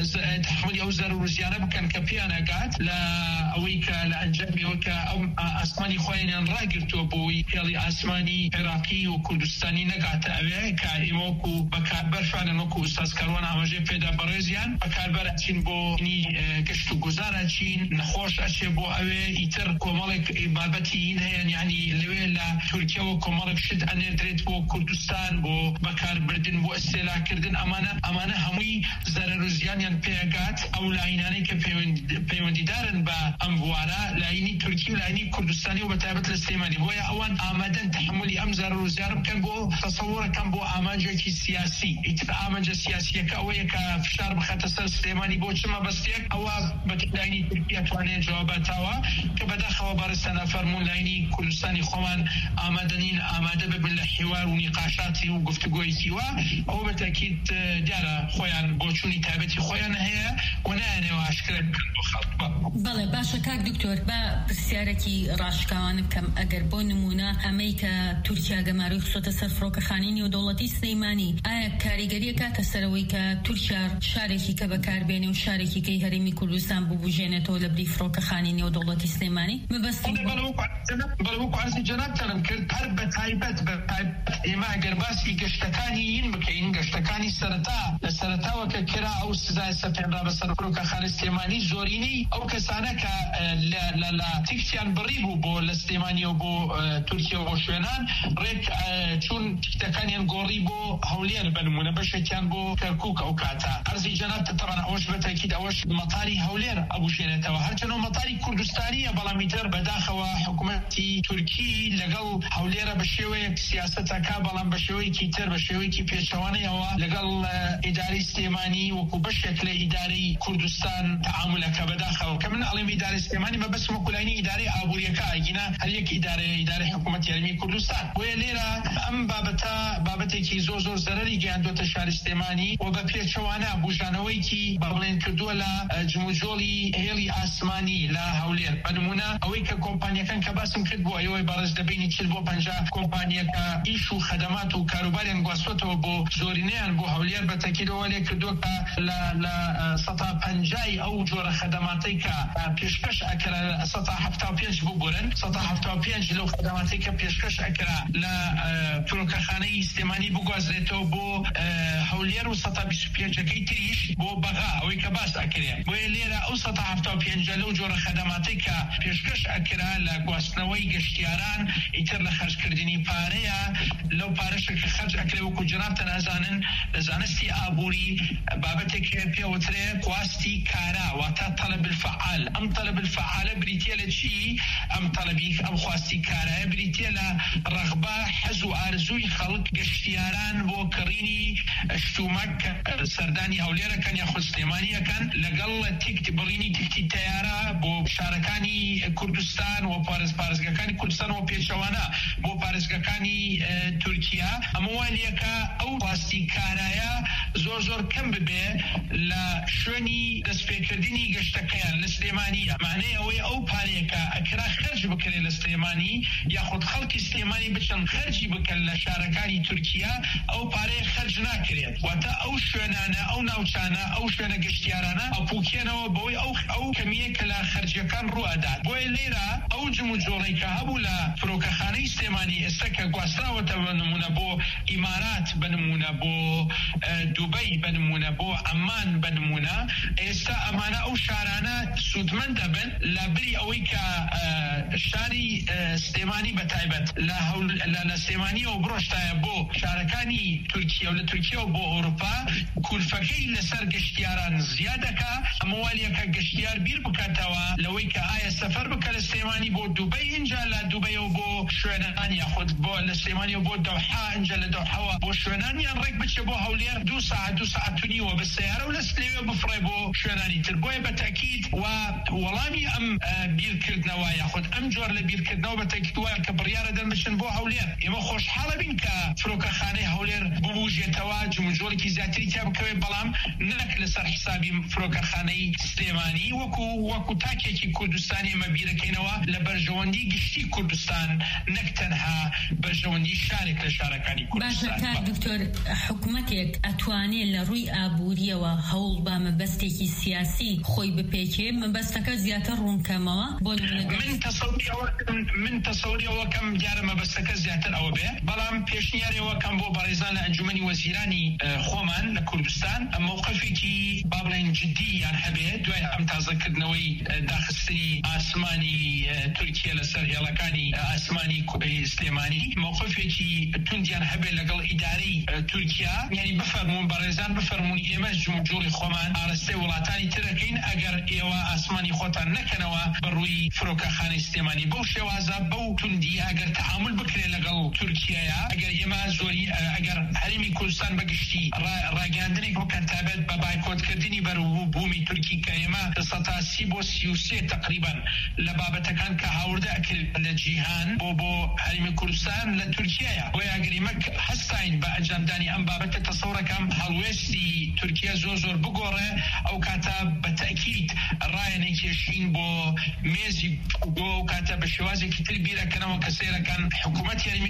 Speaker 3: تحملی ئەو زەرر و زیانە بکەن کە پێیان ئەگات لە ئەوەی کە لە ئەنجامەوە کە ئەو ئاسمانی خۆیان ڕاگرتووە بۆی هێڵی ئاسمانی عێراقی و کوردستانی نەگاتە ئەوێ کە ئێمە وەکو بەکاربەر فعلەن وەکو سازکاروان ئاماژەی پێدا بەڕێزیان بەکاربەر ئەچین بۆ گەشت و گوزار ئەچین نەخۆش ئەچێ بۆ ئەوێ ئیتر کۆمەڵێک بابەتی هین هەیە یعنی لەوێ لە تورکیەوە کۆمەڵێک شت ئەنێدرێت بۆ کوردستان بۆ بەکاربردن بۆ ئەستێلاکردن ئەمانە ئەمانە هەمووی زەرر و زیانیان پێگات ئەو لاینانەی کە پەیوەندیدارن بە ئەم بوارە لاینی تورکی و لاینی کوردستانی و بەتایبەت لە سلێمانی بۆیە ئەوان ئامادەن تحملی ئەم زەرر و زیان بکەن بۆ تەسەوڕەکەم بۆ ئامانجێکی سیاسی ئیتر ئامانجە سیاسیەکە ئەوەیە کە فشار بخاتە سەر سلێمانی بۆ چمە بەستێک ئەوە بە لاینی تورکی ئەتوانێت جواباتاوە کە بەداخەوە بەڕێستان ئەفەرموون لاینی کوردستانی خۆمان ئامادەنین ئامادە ببن لە حیوار و نیقاشاتی و گفتوگۆیی وە ئەوە بەتاکید دیارە خۆیان بۆچوونی تایبەتی خۆیان هەیە و نایانەوە ئاشکرا بکەن بۆ خەڵک.
Speaker 1: بەڵێ باشە کاک دکتۆر بە پرسیارێکی ڕاشکاوان بکەم ئەگەر بۆ نمونە ئەمەی کە تورکیا گەماروی خسۆتە سەر فڕۆکەخانەی نێودەوڵەتی سلەیمانی ئایا کاریگەریە کاتە سەرەوەی کە تورکیا شارێکی کە بەکاربێنێ و شارێکی کەی هەرێمی کوردستان ببوژێنێتەوە لە بری فڕۆکەخانەی نێودەوڵەتی سلەیمانی مەبەستی
Speaker 3: بەڵەوەکو عەرزی جەنابتانم کرد هەر بەتایبەت بەتایبەت ئێمە ئەگەر باسی گەشتەکانی این بکەین گەشتەکانی سەرەتا لە سەرەتاوە کە کرا ئەو سزا هەڵێرە سەپێنرا بەسەر فڕۆکەخانە سلێمانی زۆرینەی ئەو کەسانە کە لە تیکتیان بڕی بوو بۆ لە سلێمانی و بۆ تورکیا و بۆ شوێنان ڕێک چون تیکتەکانیان گۆڕی بۆ هەولێر بنمونە بەشێکیان بۆ کەرکووک ئەو کاتە ئەرزی جەناب تەڕەن ئەوەش بەتەکید ئەوەش مەتاری هەولێر ئەبوژێنێتەوە هەرچەنەوە مەتاری کوردستانیە بەڵامی تر بەداخەوە حکوومەتی تورکی لەگەڵ هەولێرە بە شێوەیەک سیاسەتەکە بەڵام بە شێوەیەکی تر بە شێوەیەکی پێچەوانەیەوە لەگەڵ ئیداری سلێمانی وەکو بەشێک لە ئیدارەی کوردستان تعاملەکە بەداخەوە کە من ئەڵێم ئیدارەی سلێمانی مەبەستم وەکولانی ئیدارەی ئابووریەکە ئەگینا هەر یەک ئیدارەیە ئیدارەی حکوومەتی یارمەتی کوردستان بۆیە لێرە ئەم بابەتە بابەتێکی زۆر زۆر زەرەری گەیاندۆتە شاری سلێمانی و بە پێچەوانە بوژانەوەیکی بەڵێن کردووە لە جموجۆڵی هێڵی ئاسمانی لە هەولێر بەنمونە ئەوەی کە کۆمپانیەکان کە باسم کرد بۆ ئەوەی بەڕێز دەبینی چل بۆ پەنجا کۆمپانیەکە ئیش و خەدەمات و کاروباریان گواستوەتەوە بۆ زۆرینەیان بۆ هەولێر بەتەکیدەوە لێ کردووە کە لە سەتا پەنجای ئەو جۆرە خەدەماتەی کە پێشکەش ئەکرا سەتا هەفتا و پێنج ببورن سەتا هەفتا و پێنج لەو خەدەماتەی کە پێشکەش ئەکرا لە فڕۆکەخانەی سلێمانی بگوازرێتەوە بۆ هەولێر و سەتا بیست و پێنجەکەی تریش بۆ بەغا ئەوەی کە باس ئەکرێ بۆیە لێرە ئەو سەتا هەفتا و پێنجە لەو جۆرە خەدەماتەی کە پێشکەش ئەکرا لە گواستنەوەی گەشتیاران ئیتر لە خەرجکردنی پارەیە لەو پارەشە کە خەرج ئەکرێ وەکو جەناب تەنازانن لە زانستی ئابووری بابەتێک پێوترێ کواستی کارا واتە طلب الفعال ئەم طلب الفعالە بریتیە لە چی ئەم طلبی ئەم خواستی کارایە بریتیە لە ڕغبە حەز و ئارزووی خەڵک گەشتیاران بۆ کڕینی شتومەک سەردانی هەولێرەکەن یاخود سلێمانیەکەن لەگەڵ تیکت بڕینی تیکتی تەیارە بۆ شارەکانی کوردستان و پارێز پارێزگەکانی کوردستان و پێچەوانە بۆ پارێزگەکانی تورکیا ئەمەوانیەکە ئەو خواستی کارایە زۆر زۆر کەم ببێ لە شوێنی دەستپێکردنی گەشتەکەیان لە سلێمانیە معنەی ئەوەی ئەو پارەیەکە ئەکرا خەرج بکرێت لە سلێمانی یاخود خەڵکی سلێمانی بچن خەرجی بکەن لە شارەکانی تورکیا ئەو پارەیە خەرج ناکرێت واتە ئەو شوێنانە ئەو ناوچانە ئەو شوێنە گەشتیارانە ئەپوکێنەوە بەوەی ئەو ئەو کەمیە کە لە خەرجیەکان ڕوئەدات بۆیە لێرە ئەو جموجۆڵەی کە هەبوو لە فڕۆکەخانەی سلێمانی ئێستا کە گواستراوەتە بنمونە بۆ ئیمارات بنمونە بۆ دوبەی بنمونە بۆ عەمان بنمونە ئێستا ئەمانە ئەو شارانە سودمەند دەبن لە بری ئەوەی کە شاری سلێمانی بەتایبەت لە سلێمانیەوە بڕۆشتایە بۆ شارەکانی تورکیا و لە تورکیا و بۆ ئەوروپا کولفەکەی لەسەر گەشتیاران زیادەکە ئەمەوانیەکە گەشتیار بیر بکاتەوە لەوەی کە ئایا سەفەر بکە لە سلێمانی بۆ دوبەی اینجا لە دوبەیەوە بۆ شوێنان یاخود بۆ لە سلێمانی بۆ دەوحا اینجا لە دەوحەوە بۆ شوێنانیان ڕێک بچێ بۆ هەولێر دوو ساعت دوو ساعت و نیوە بە سەیارە و لە سلێوێ بفڕێ بۆ شوێنانی تر بۆیە بەتاکید و وەڵامی ئەم بیرکردنەوە یاخود ئەم جۆر لە بیرکردنەوە بەتاکید وایە کە بڕیارە دەن بچن بۆ هەولێر ئێمە خۆشحاڵە بین کە فڕۆکەخانەی هەولێر ببوژێتەوە جموجۆڵێکی زیاتری تیا بکەوێت بەڵام نەک لەسەر حسابی فڕۆکەخانەی سلێمانی وەکو وەکو تاکێکی کوردستانی ئێمە بیرەکەینەوە لە بەرژەوەندی گشتی کوردستان نەک تەنها بەرژەوەندی شارێک لە شارەکانی کوردستان.
Speaker 1: باشە دکتۆر حکوومەتێک ئەتوانێت لە ڕووی ئابووریەوە هەوڵ بە مەبەستێکی سیاسی خۆی بپێکێ مەبەستەکە زیاتر ڕوونکەمەوە بۆ
Speaker 3: من تەسەوریەوەکەم دیارە مەبەستەکە زیاتر ئەوە بێ بەڵام پێشنیارەوەکەم بۆ بەڕێزان لە ئەنجومەنی وەزیرانی خۆمان لە کوردستان موقفێکی با بڵێن جددییان هەبێ دوای ئەم تازەکردنەوەی داخستنی ئاسمانی تورکیا لەسەر هێڵەکانی ئاسمانی سلێمانی موقفێکی توندیان هەبێ لەگەڵ ئیدارەی تورکیا یعنی بفەرمون بەڕێزان بفەرمون ئێمە جمهوری خۆمان ئاراستەی وڵاتانی ترەکەین ئەگەر ئێوە ئاسمانی خۆتان نەکەنەوە بەڕووی فڕۆکەخانەی سلێمانی بەو شێوازە بەو توندی ئەگەر تەعامل بکرێت لەگەڵ تورکیایە ئەگەر ئێمە زۆری ئەگەر هەرێمی کوردستان بەگشتی ڕاگەاندنێک بکەن تابێت بە بایکۆتکردنی بەروبوومی تورکی کە ئێمە سەتا سی بۆ سی و سێ تقریبا لە بابەتەکان کە هاوردە ئەکرد لە جیهان بۆ بۆ هەرێمی کوردستان لە تورکیایە بۆ یاگەریمە هەستاین بە ئەنجامدانی ئەم بابەتە تەسەوڕەکەم هەڵوێستی تورکیا زۆر زۆر بگۆڕێ ئەو کاتە بەتەکید ڕایەنێ کێشین بۆ مێزی بۆ ئەو کاتە بە شێوازێکی تر بیرەکەنەوە کە سێرەکەن حکوومەت یاریمی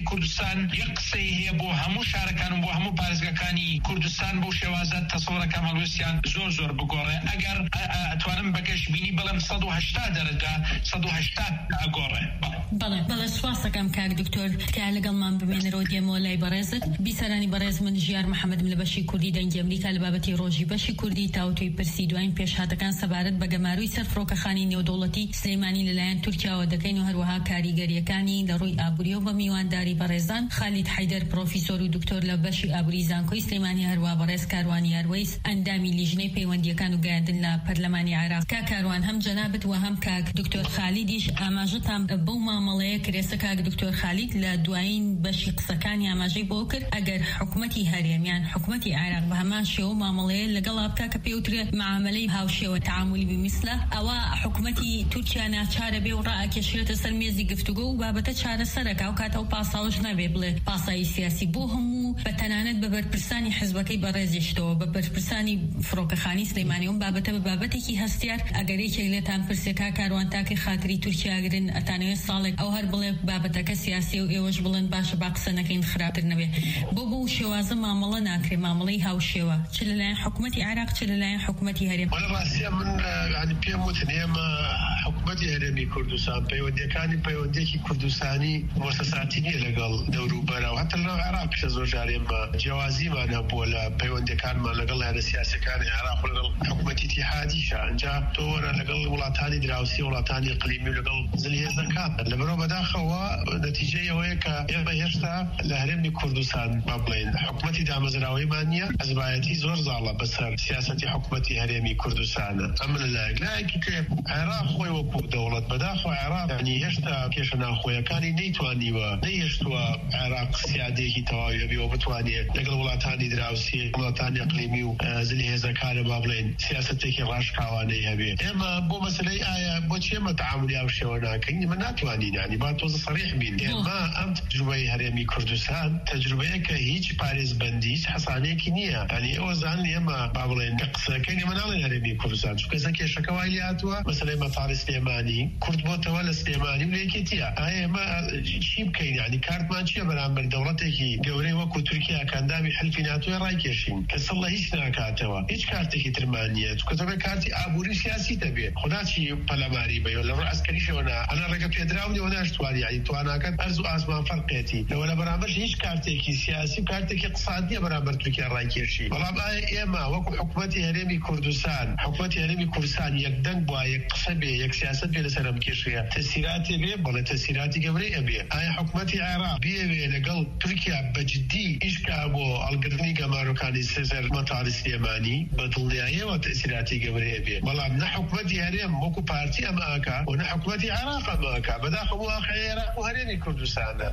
Speaker 4: کوردستان یەقسەی هەیە بۆ هەموو شارەکان و بۆ هەموو پارێزگاکانی کوردستان بۆ شێوازە تەسەوڕەکە هەڵوێستیان زۆر زۆر بگۆڕێ. ئەگەر ئەتوانم بەگەشت بینی بڵێم سەد و هەشتا دەرەجە سەد و هەشتا ئەگۆڕێ.
Speaker 1: بەڵێ بەڵێ سواس دەکەم کاک دکتۆر تکایە لەگەڵمان بمێنەرەوە دێمەوە لای بەڕێزت. بیسەرانی بەڕێز من ژیار محەممەدم لە بەشی کوردی دەنگی ئەمریکا لە بابەتی ڕۆژی بەشی کوردی تاوتوی پرسی دوایین پێشهاتەکان سەبارەت بە گەماروی سەر فڕۆکەخانی نێودەوڵەتی سلەیمانی لەلایەن تورکیاوە دەکەین و هەروەها کاریگەریەکانی لە ڕووی ئابووری و بە میوانداری بەڕێزان خالید حەیدەر پرۆفیسۆر و دکتۆر لە بەشی ئابووری زانکۆی سلەیمانی هەروەها بەڕێز کاروان یاروەیس ئەندامی لیژنەی پەیوەندیەکان و گایاندن لە پەرلەمانی عێراق. کا کاروان هەم جەنابەت و هەم کاک دکتۆر خالیدیش ئاماژەتان بەو مامەڵەیە کرێسە کاک دکتۆر خالید لە دوایین بەشی قسەکانی ئاماژەی بۆ کرد ئەگەر حکومەتی هەرێمیان حکومەتی عێراق بە هەمان شێوە مامەڵەیە لەگەڵ بکا کە پێوترێت معاملەی هاوشێوە تعاملی بمیسلە ئەوە حکومەتی تورکیا ناچارە بێ و ڕائەکێشێتە سەر مێزی گفتوگۆ و بابەتە چارەسەرەکە و کاتەوە پاساوش نەبێ بڵێ پاسایی سیاسی بۆ هەموو بە تەنانەت بە بەرپرسانی حزبەکەی بەڕێزیشتەوە بە بەرپرسانی فڕۆکەخانی سلەیمانی و بابەتە بە بابەتێکی هەستیار ئەگەر یەکێک لێتان پرسێکا کاروان تاکەی خاتری تورکیاگرن ئەتانەوێت ساڵێک ئەو هەر بڵێ بابەتەکە سیاسی و ئێوەش بڵێن باشە با قسە نەکەین خراپتر نەبێ. بۆ بۆ شێوازە مامەڵە ناکرێ مامەڵەی هاوشێوە چ لەلایەن حکومەتی عێراق چ لەلایەن حکومەتی هەرێم.
Speaker 3: ڕاستیە من ینی پێم وتن ئێمە حکومەتی هەرێمی کوردستان پەیوەندیەکانی پەیوەندیەکی کوردستانی مؤسساتی نیە لەگەڵ دەوروبەرە و هەتا لە عێراق پیشە زۆر جارێن بە جیاوازیمانە بووە لە پەیوەندیەکانمان لەگەڵ هێرە سیاسەکانی عێراق و لەگەڵ حکومەتی ئیتیحادیشە ئەنجا تۆ وەرە لەگەڵ وڵاتانی دراوسی وڵاتانی ئیقلیمی و لەگەڵ زلهێزەکان لەبەرەوە بەداخەوە نەتیجەی ئەوەیە کە ئێمە هێشتا لە هەرێمی کوردستان با بڵێن حکومەتی دامەزراوەیمان نییە ئەزبایەتی زۆر زاڵە بەسەر سیاسەتی حکومەتی هەرێمی کوردستانە. ئەمە لەلایەک لایەکی تر عێراق خۆی وەکو دەوڵەت بەداخەوە عێراق ینی هێشتا کێشە ناخۆیەکانی نەیتوانیوە نەیهێشتووە عێراق سیادێکی تەواوی هەبێەوە بتوانێت لەگەڵ وڵاتانی دراوسی وڵاتانی ئیقلیمی و زلهێزەکانە با بڵێن سیاسەتێکی ڕاشکاوانەی هەبێ. ئێمە بۆ مەسەلەی ئایا بۆچی ئێمە تەعاملی ئەو شێوە ناکەین ئێمە ناتوانین ینی با تۆزە سەریح بین. ئێمە ئەم تەجروبەی هەرێمی کوردستان تەجروبەیە کە هیچ پارێزبەندی هیچ حەسانەیەکی نییە ینی ئێوە زانن ئێمە با بڵێن کە قسەکەین ئێمە ناڵێن هەرێمی کوردستان چونکە ئێستا کێشەکە وای لێ هاتووە مەسەلەی مەتاڵی سلێمانی کورد بۆتەوە لە سلێمانی و لە یەکێتیە. ئایا ئێمە چی بکەین ینی کارتمان چییە بەرامبەر دەوڵەتێکی گەورەی وەکو تورکیا کە ئەندامی حەلفی ناتۆی ڕایکێشین کە سڵە هیچ ناکاتەوە هیچ کارتێکی ترمان نییە چونکە تۆ بێ کارتی ئابووری سیاسی دەبێت خدا چی پەلەماری بێ لە ڕووی عەسکەریشەوە ئەنا ڕێگە پێدراونەوە ناشتوانی ینی تواناکەت ئەرز و ئاسمان فەرقێتی لەوە لە بەرامبەر هیچ کارتێکی سیاسی و کارتێکی اقتصادیە بەرامبەر تورکیا ڕایکێشی. بەڵام ئایا ئێمە وەکو حکومەتی هەرێمی کوردستان حکومەتی هەرێمی کوردستان یەکدەنگ بووە یەک قسە بێ یەک سیاسەت بێ لەسەر ئەم کێشەیە تەسیراتی بێ بەڵێ تەسیراتی گەورەی ئەبێ. ئایا حکومەتی عێراق بێوێ لەگەڵ تورکیا بەجددی ئیشکا بۆ ئەڵگرتنی گەمارۆکانی سێزەر مەتاڵی سلێمانی بە دڵنیاییەوە تەسیراتی گەورەی ئەبێ. بەڵام نە حکومەتی هەرێم وەکو پارتی ئەمە ئاکا و نە حکومەتی عێراق ئەمە ئاکا بەداخەوە واقعی عێراق و هەرێمی کوردستانە.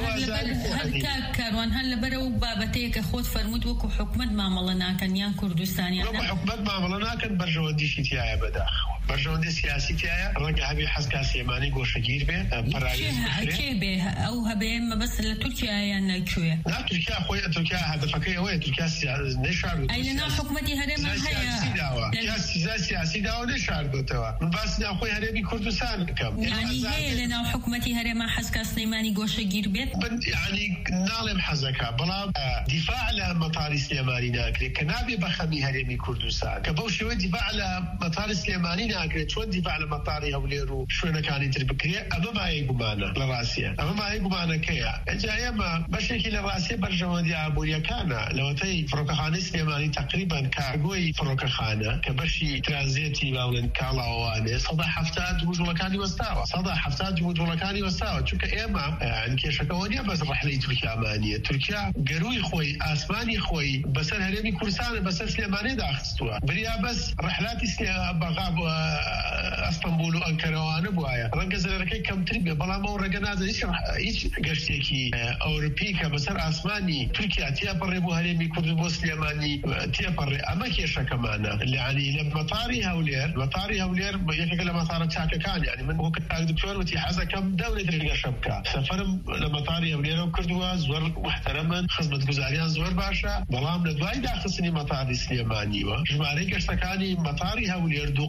Speaker 1: کاروان هەر لەبەرە و بابەتەیە کە خۆت فەرمووت وەکو حکومەت مامەڵە ناکەن یان کوردستانیان
Speaker 3: وەکو حکومەت مامەڵە ناکەن بەرژەوەندیشی تایە بەداخەوە بەرژەوەندی سیاسی تایە ڕەنگە هەبێ حەزکا سلێمانی گۆشەگیر بێ
Speaker 1: کێ بێ ئەو هەبێ مەبەست لە تورکیا یان نەکوێ
Speaker 3: نا تورکیا خۆی تورکیا هەدەفەکەی ئەوەیە تورکیا نەشارد
Speaker 1: ئەی لەناو حکومەتی هەرێمە
Speaker 3: هەیە سیزا سیاسی داوە نەشاردوتەوە من باسی ناوخۆی هەرێمی کوردستان بکەم
Speaker 1: ینی هەیە لەناو حکومەتی هەرێمە حەزکا سلێمانی گۆشەگیر بێت
Speaker 3: ینی ناڵێم حەزەکە بەڵام دیفاع لە مەتاڵی سلێمانی ناکرێت کە نابێ بە خەمی هەرێمی کوردستان کە بەو شێوەی دیفاع لە مەتاڵی سلێمانی ناکرێت چۆن دیفاع لە مەتاڵی هەولێر و شوێنەکانی تر بکرێت ئەمە مایە گومانە لە ڕاستیە ئەمە مایە گومانەکەیە. ئەجا ئێمە بەشێکی لە ڕاستیە بەرژەوەندی ئابووریەکانە لەوەتەی فڕۆکەخانەی سلێمانی تقریبان کارگۆی فڕۆکەخانە کە بەشی ترانزیتی باڵێن کاڵاوانێ سەدا هەفتاد وجوڵەکانی وەستاوە سەدا هەفتاد وجوڵەکانی وەستاوە چونکە ئێمە کێشەکەەوە نیە بەس ڕەحلەی تورکیامانیە تورکیا گەروی خۆی ئاسمانی خۆی بەسەر هەرێمی کوردستانە بەسەر سلێمانی داخستووە بریا بەس ڕەحلاتی بەغا ئەستەمبول و ئەنکەرەوانە بووایە ڕەنگە زەرەکەی کەمتر بێ بەڵام ئەو ڕێگە نازە هیچ گەشتێکی ئەوروپی کە بەسەر ئاسمانی تورکیا تێپەڕێ بۆ هەرێمی کورد بۆ سلێمانی تێپەڕێ ئەمە کێشەکەمانە لەعنی لە مەتاڕی هەولێر مەتاڕی هەولێر یەکێکە لە مەتاڕە چاکەکان ینی من وەکو دکتۆر وتی حەزەکەم دەورێت ڕێگەشە بکە سەفەرم لە مەتاڕی هەولێرەوە کردووە زۆر محتەرەمن خزمەتگوزاریان زۆر باشە بەڵام لە دوای داخستنی مەتاڕی سلێمانیوە ژمارەی گەشتەکانی مەتاڕی هەولێر دووقات بۆ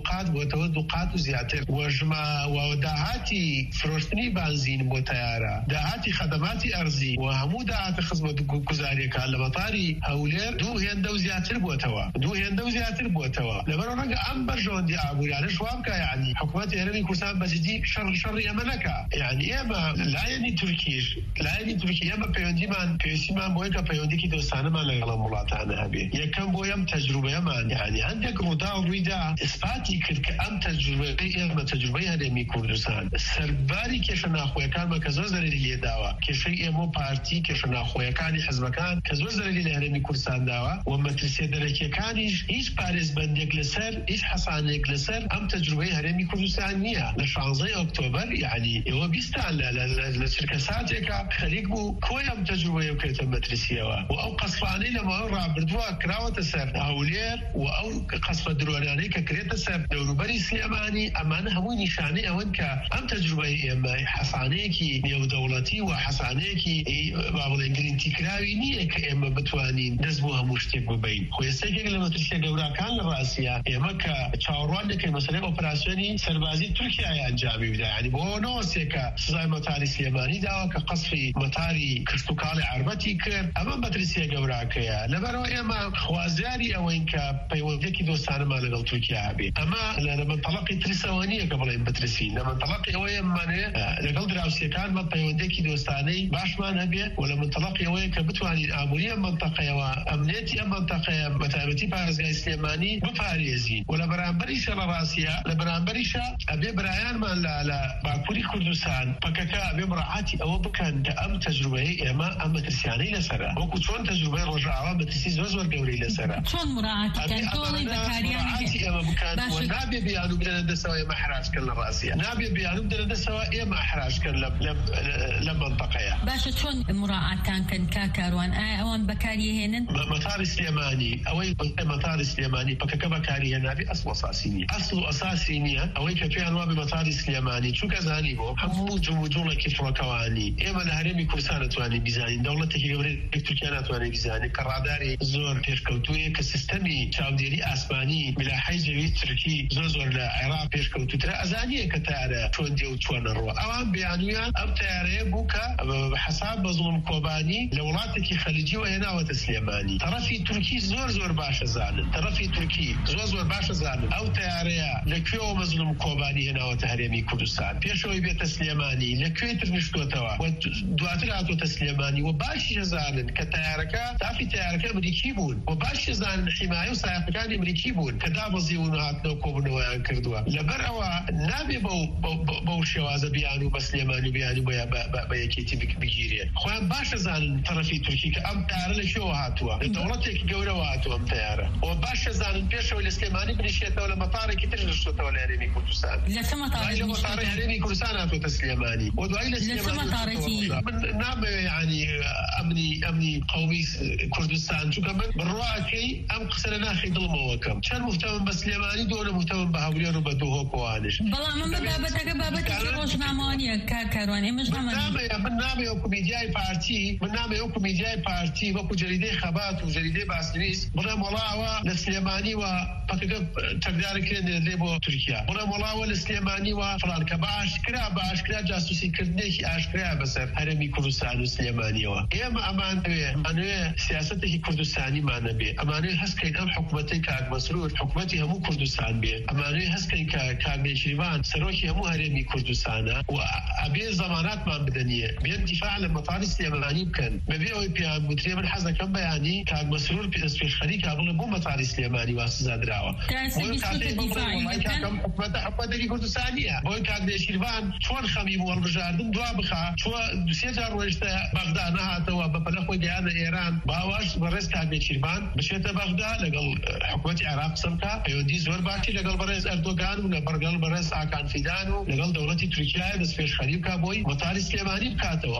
Speaker 3: دەکەوێتەوە دووقات و زیاتر وەژما و داهاتی فرۆشتنی بانزین بۆ تەیارە داهاتی خەدەماتی ئەرزی و هەموو داهاتە خزمەت گوزاریەکان لە مەتاری هەولێر دوو هێندە و زیاتر بووەتەوە دوو هێندە و زیاتر بووەتەوە لەبەرەوە ڕەنگە ئەم بەرژەوەندی ئابوورانە شوام بکە یعنی حکوومەت هێرەمی کوردستان بەجددی شەڕ شەڕی ئەمە نەکا یعنی ئێمە لایەنی تورکیش لایەنی تورکی ئێمە پەیوەندیمان پێویستیمان بۆیە کە پەیوەندیکی دۆستانەمان لەگەڵ ئەم وڵاتانە هەبێ یەکەم بۆ ئەم تەجروبەیەمان یعنی هەندێک ڕوودا و ڕوویدا ئیسپاتی کرد کە ئەم تەجروبەی ئێمە تەجروبەی هەرێمی کوردستان سەرباری کێشە ناخۆیەکانمە کە زۆر زەرری لێداوە کێشەی ئێمە و پارتی کێشە ناخۆیەکانی حزبەکان کە زۆر زەرری لە هەرێمی کوردستان داوە و مەترسیە دەرەکیەکانیش هیچ پارێزبەندێک لەسەر هیچ حەسانێک لەسەر ئەم تەجروبەی هەرێمی کوردستان نییە لە شانزەی ئۆکتۆبەر یعنی ئێوە بیستان لە چرکە ساتێکە خەریک بوو کۆی ئەم تەجروبەیە بکرێتە مەترسیەوە و ئەو قەسفانەی لە ماوەی ڕابردووە کراوەتە سەر هەولێر و ئەو قەسفە درۆنانەی کە کرێتە سەر دەوروبەری سلێمانی ئەمانە هەمووی نیشانەی ئەوەن کە ئەم تەجروبەی ئێمە حەسانەیەکی نێودەوڵەتی و حەسانەیەکی با بڵێن گرنگتیکراوی نییە کە ئێمە بتوانین دەست بۆ هەموو شتێک ببین خۆیستێکێک لە مەترسیە گەوراکان لە ڕاستیە ئێمە کە چاوەڕوان دەکەین مەسەلەی ئۆپراسیۆنی سەربازی تورکیای ئەنجامی بدا ینی بۆ نەوەسێکە سزای مەتاری سلێمانی داوە کە قەسفی مەتاری کشتوکاڵی عربەتی کرد ئەمە مەترسیە گەوراکەیە لەبەرەوە ئێمە خوازیاری ئەوەین کە پەیوەندێکی دۆستانەمان لەگەڵ تورکیا هەبێ ئەمە لە مەنتەڵەقی ترسەوە نییە کە بڵێن بترسین لە مەنتەڵەقی ئەوەیە ئەمانێ لەگەڵ دراوسێکانمە پەیوەندێکی دۆستانەی باشمان هەبێ و لە مەنتەڵەقی ئەوەیە کە بتوانین ئابووری ئەم مەنتەقەیەوە ئەمنێتی ئەم مەنتەقەیە بەتایبەتی پارێزگای سلێمانی بپارێزین و لە بەرامبەریشە لە ڕاستیە لە بەرامبەریشە ئەبێ برایانمان لە باکووری کوردستان پەکەکە ئەبێ مڕاعاتی ئەوە بکەن کە ئەم تەجروبەی ئێمە ئەم مەترسیانەی لەسەرە وەکو چۆن تەجروبەی ڕۆژاوا مەترسی زۆر زۆر گەورەی لەسەرە
Speaker 1: چۆن مڕاعاتیکەن تۆڵی بەکاریانی
Speaker 3: ئێمە بکەن و نابێ بیان و بدەنە دەستەوە ئێمە حراجکەن لە ڕاستیە نابێ بیان و بدەنە دەستەوە ئێمە حراجکەن لە مەنتەقەیە
Speaker 1: باشە چۆن مڕاعاتتانکەن کاکاروان ئایا ئەوان بەکاریهێنن
Speaker 3: مەتاری سلێمانی ئەوەی مەتاری سلێمانی پەکەکە بەکاریهێنابی ئەسڵ و ئەساسی نییە ئەسڵ و ئەساسی نییە ئەوەی کە پێیان وابێ مەتاری سلێمانی چونکە زانی بۆ هەموو جوڵێکی فڕۆکەوانی ئێمە لە هەرێمی کوردستان ناتوانین بیزانین دەوڵەتێکی گەورەی تورکیا ناتوانێت بیزانێت کە ڕاداری زۆر پێشکەوتوویە کە سیستەمی چاودێری ئاسمانی ملاحەی زەوی تورکی زۆر زۆر لە عێراق پێشکەوتوترە ئەزانیە کە تارە چۆن دێ و چۆنە ڕۆ ئەوان بیانویان ئەم تیارەیە بوو کە حەساب بە زوڵم کۆبانی لە وڵاتێکی خەلیجیەوە هێناوەتە سلێمانی تەرەفی تورکی زۆر زۆر باشە زانن تەرەفی تورکی زۆر زۆر باشە زانن ئەو تیارەیە لەکوێوە مەزلوم کۆبانی هێناوەتە هەرێمی کوردستان پێشەوەی بێتە سلێمانی لەکوێ تر نیشتوتەوە و دواتر هاتوۆتە سلێمانی و باشی زانن کە تیارەکە تافی تیارەکە ئەمریکی بوون و باشی زانن حیمایە و سایقەکانی ئەمریکی بوون کە دابەزیون و هاتنەوە کۆبوونەوەیان کردووە لەبەرەوە نابێ بەو شێوازە بیان و بە سلێمانی بیانی بە یەکێتی بگیرێ خۆیان باشە زانن تەرەفی تورکی کە ئەم تیارە لەکوێوە هاتووە لە دەوڵەتێکی گەورەوە هاتووە ئەم تیارە و باشە زانن پێشەوە لە سلێمانی بنیشێتەوە لە مەتارێکی تر نیشتوتەوە لە هەرێمی کوردستان لە مەتاری هەرێمی کوردستان هاتووەتە سلێمانی و دوای لە سلێمانی نابێ یعنی ئەمنی ئەمنی قەومی کوردستان چونکە من بڕواکەی ئەم قسە لە ناخی دڵمەوەکەم چەند مفتەمن بە سلێمانی دۆنە مفتەمن بە هەولێر و بە دۆهۆکۆوانش
Speaker 1: بەڵام من بابەتەکە بابەتێکی ڕۆژنامەوانیە کاکاروان ئێمەش
Speaker 3: من نامێ وەکو میدیای پارتی من نامێ وەکو میدیای پارتی وەکو جەریدەی خەبات و جەریدەی باسنویس بڵێم وەڵاوە لە سلێمانی و پەکەکە تەکدارەکرێن دێ بۆ تورکیا بڵێم وەڵاوە لە سلێمانی و فڵان کە بە ئاشکرا بە ئاشکرا جاسوسیکردنێکی ئاشکرا بەسەر هەرێمی کوردستان و سلێمانیەوە ئێمە ئەمانوێ ئەمانوێ سیاسەتێکی کوردستانیمانە بێ ئەمانوێ هەستکەین ئەم حکوومەتەی کاک مەسرور حکوومەتی هەموو کوردستان بێ ئەمانوێ هەستکەین کە کاک نێچیروان سەرۆکی هەموو هەرێمی کوردستانە و ئەبێ زەماناتمان بدەنیە بێن دیفاع لە مەتاری سلێمانی بکەن بەبێ ئەوەی پێیان گوترێ من حەز دەکەم بەیانی کاک مەسرور دەست پێشخەری کا بڵێ بۆ مەتاری سلێمانی وا سزادراوە حکوومەتێکی کوردستانیە بۆی کاک نێچیروان چۆن خەمیم وەڵبژاردن دوا بخا چۆن دوسێ جار ڕۆیشتە بەغدا نەهاتەوە بە پەلە خۆی گەیانە ئێران باواش بەڕێز کاک نێچیروان بچێتە بەغدا لەگەڵ حکوومەتی عێراق قسە بکا پەیوەندی زۆر باشی لەگەڵ بەڕێز ئەردۆگان و لەگەڵ بەڕێز ئاکان فیدان و لەگەڵ دەوڵەتی تورکیای دەست پێشخەری بکا بۆی مەتاری سلێمانی بکاتەوە ئەو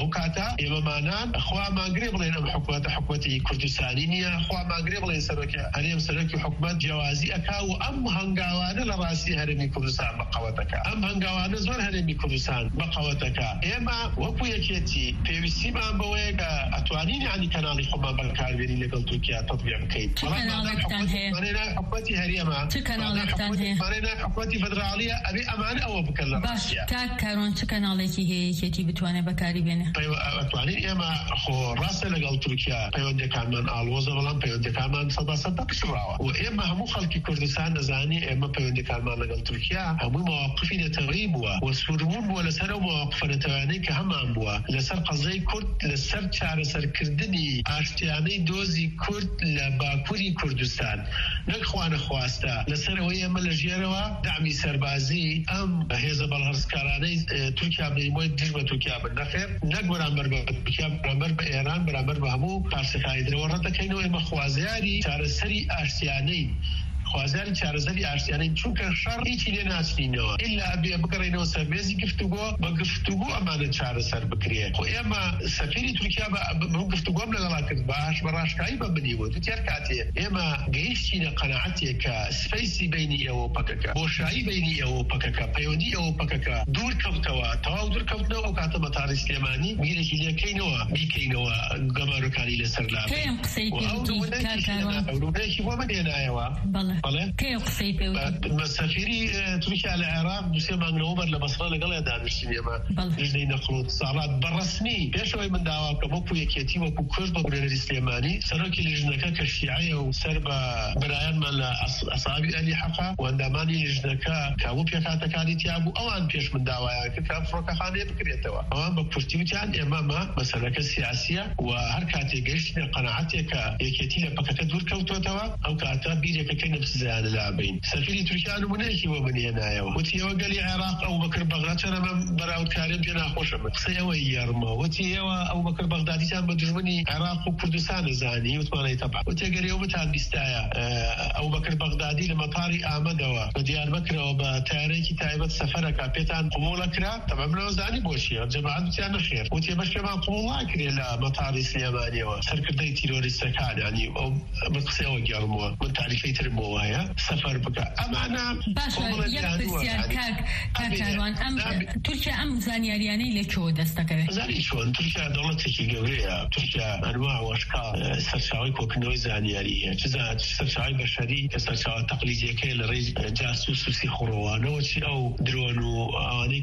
Speaker 3: أو كاتا إمامانان أخوة ما قريب لين أم حكومة حكومة كردستانية أخوة ما قريب لين سرك هريم سرك حكومة جوازي أكا وأم هنجاوانا لراسي هرمي كردستان بقوتك أم هنجاوانا زور هرمي كردستان بقوتك إما وكو يكيتي في السيما بويقا أتوانين يعني كنالي خما بالكاربيني لقل تركيا تطبيع بكيت
Speaker 1: كنالك تنهي
Speaker 3: حكومتي هريما
Speaker 1: كنالك تنهي
Speaker 3: مارينا حكومتي فدرالية أبي أمان أو بكلا
Speaker 1: باش كاك كارون كنالكي هي كيتي بتواني بكاربيني
Speaker 3: أتوانين إما خو راسه لقل تركيا بيودي كمان آلوزا ولام بيودي كمان صدا صدا بشراوة وإما همو خلق كردستان نزاني إما بيودي كمان لقل تركيا همو مواقفين تغيبوا وسورمون ولا سنو مواقفنا تواني كهمان بوا لسر قضي كرد لسر شعر سر كردني اشتياني دوزي كرد لباكوري كردستان نخوان خواستا لسر ويا ملجيروا دعمي سربازي ام هيزا بالهرسكاراني تركيا بنيموي دجمة تركيا بالنخير نقبر عمر بتركيا برامر بإيران برامر بهمو بارسكاي درورة كينو اما خوازياري شعر سري اشتياني خوازاری چارەسەری ئاشتیانەی چونکە شەڕ هیچی لێ ناچینەوە ئیلا ئەبێ بگەڕێنەوە سەربێزی گفتوگۆ بە گفتوگۆ ئەمانە چارەسەر بکرێت خۆ ئێمە سەفیری تورکیا بە گفتوگۆم لەگەڵا کرد باش بە ڕاشکایی بە بنیوە دوتیار کاتێ ئێمە گەیشتینە قەنەعەتێک کە سپەیسی بینی ئێوە پەکەکە بۆشایی بینی ئێوە پەکەکە پەیوەندی ئێوە پەکەکە دوور کەوتەوە تەواو دوور کەوتنەوە ئەو کاتە مەتاری سلێمانی بیرێکی لێکەینەوە بیکەینەوە گەمارەکانی لەسەر لاوێ
Speaker 1: کەم قسەی پێوتی
Speaker 3: ئەوروپەیەکی بۆ بەدێنایەوە
Speaker 1: بله كي قصي بيوتي
Speaker 3: مسافري تركيا على العراق دوسي ما نوبر لبصره لقال يا دانشتين يما لجني نقلوا اتصالات بالرسمي بيشوي من دعوة كموكو يكيتي وكو كرد بقرير الإسلاماني سرك لجنكا كالشيعية وسربا برايان من أصابي ألي حقا وانداماني لجنكا كابو بيكاتا كالي تيابو أوان بيش من دعوة يعني كافروكا خانية بكريتوا أوان بكفتيوتيان إماما مسألة السياسية وهركاتي قيشتنا قناعتك يكيتي لبكتا دور كوتوتوا أو كاتا بيريكا كنفس زان اللاعبين سفيري تركيا مناكي ومن هنا وتي وقال لي عراق أو بكر بغداد أنا من براود كارم جنا خوش من سيوي يرما وتي أو بكر بغدادي كان بدرمني عراق وكردستان زاني وثمانية طبعا وتي قال يوم تان بيستايا أو بكر بغدادي لمطاري آمدوا بديار بكر وبتاريخ تعبت سفرة كابتن قبول كرا طبعا من زاني بوشي الجماعة بتاعنا خير وتي باش كمان قبول كري لا مطاري سليمانية وسركردي تيروريست كان يعني أو بقصيوا يرموا من تعريفي ترموا سفر بك أما أنا
Speaker 1: باشا يبسيار كاك كاكاروان أم تركيا أم زانيارياني لشو دستكوه
Speaker 3: زاني شون تركيا دولتكي قبرية تركيا أنواع وأشكال سرشاوي كوكنوي زانيارية جزا سرشاوي بشري كسرشاوي تقليدية كي لريج جاسوس وسي خروانو وشي أو درونو آنيك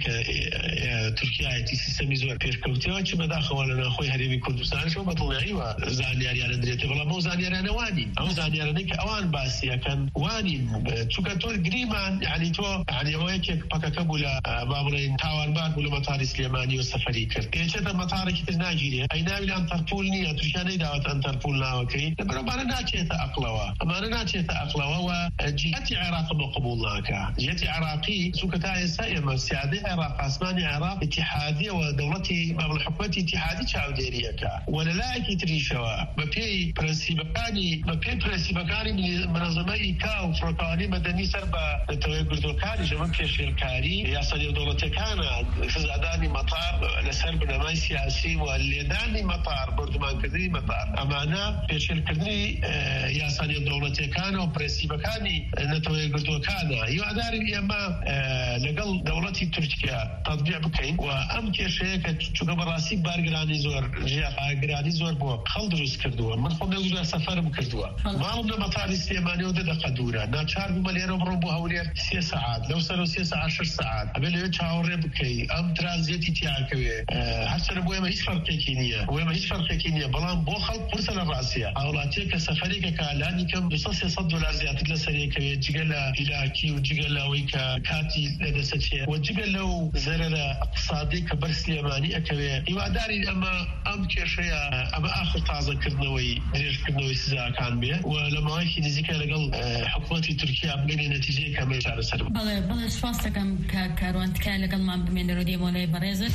Speaker 3: تركيا يتي سيستمي زور بيركوتي وشي مداخل وانا أخوي هريمي كردستان شو بطلعي وزانياريان دريتي ولا مو زانياريان واني أو زانياريانيك أوان باسيا كان واني تشوكاتور جريمان يعني تو يعني ويك بكاكبولا بابلين تاوان بار ولا مطار سليماني والسفري كرت ايش هذا مطار كده ناجيري اي ناوي انتربولني تركيا دعوه انتربولنا اوكي لما انا ناچه اقلوا اما انا ناچه اقلوا وجهتي عراق مقبولناك جهتي عراقي سوكتا سايما سيادي عراق اسماني عراق اتحاديه ودولتي مبلغ حكومتي اتحادي شاوديريك ولا لا كتريشوا ما في برنسيبكاني ما في برنسيبكاني منظمه كاو فرقاني مدني سربا تويقردو كاري جمع كيشير كاري يصل دولتي كان فزاداني مطار لسرب نماي سياسي والليداني مطار بردمان كذي مطار امانا كيشير كذي يصل دولتي كان وبرنسيبكاني نتويقردو كان يوعداري اما لقل دولتي تركيا تطبيع بكين وام كيشيك چوكا براسي بارگراني زور جيا بارگراني زور بو خلدروس كردوا من خو نوجا سفر بكردوا مالنا مطار استيماني ودد قدورة ناتشار بمليون بربو هولير سي ساعات لو صاروا سي ساعات عشر ساعات قبل يتشاور بكي ام ترانزيتي تياكوي حتى بو ما هيش فرق كينيا بو ما هيش فرق كينيا بلان بو خلق فرصه الراسيه اولاتيك سفريك كالاني كم بصص صد دولار زياده لسريك جيجلا الى وجيجلا ويكا كاتي لدسته وجيجلا زرر اقتصادي كبر سليماني اكوي يواداري اما ام كشيا اما اخر تازه كرنوي ريش كرنوي سزا كان بيه ولما هيك ديزيكا لقل حكومتي تركيا بمين نتيجه كما شعر سرب
Speaker 1: بله بله سپاس دکم کاروان تکای لقل ما بمين رودي مولای برزت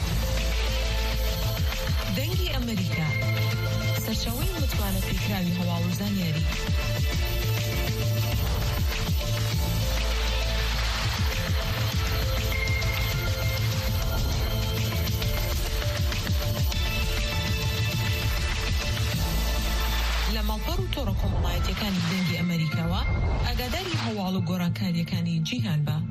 Speaker 5: دنگی امریکا سرچاوی متوانه پیکراوی هوا و زانیاری ئاماڵپەڕ و تۆڕە کۆمەڵایەتیەکانی دەنگی ئەمریکاوە ئاگاداری هەواڵ و گۆڕانکاریەکانی جیهان بە.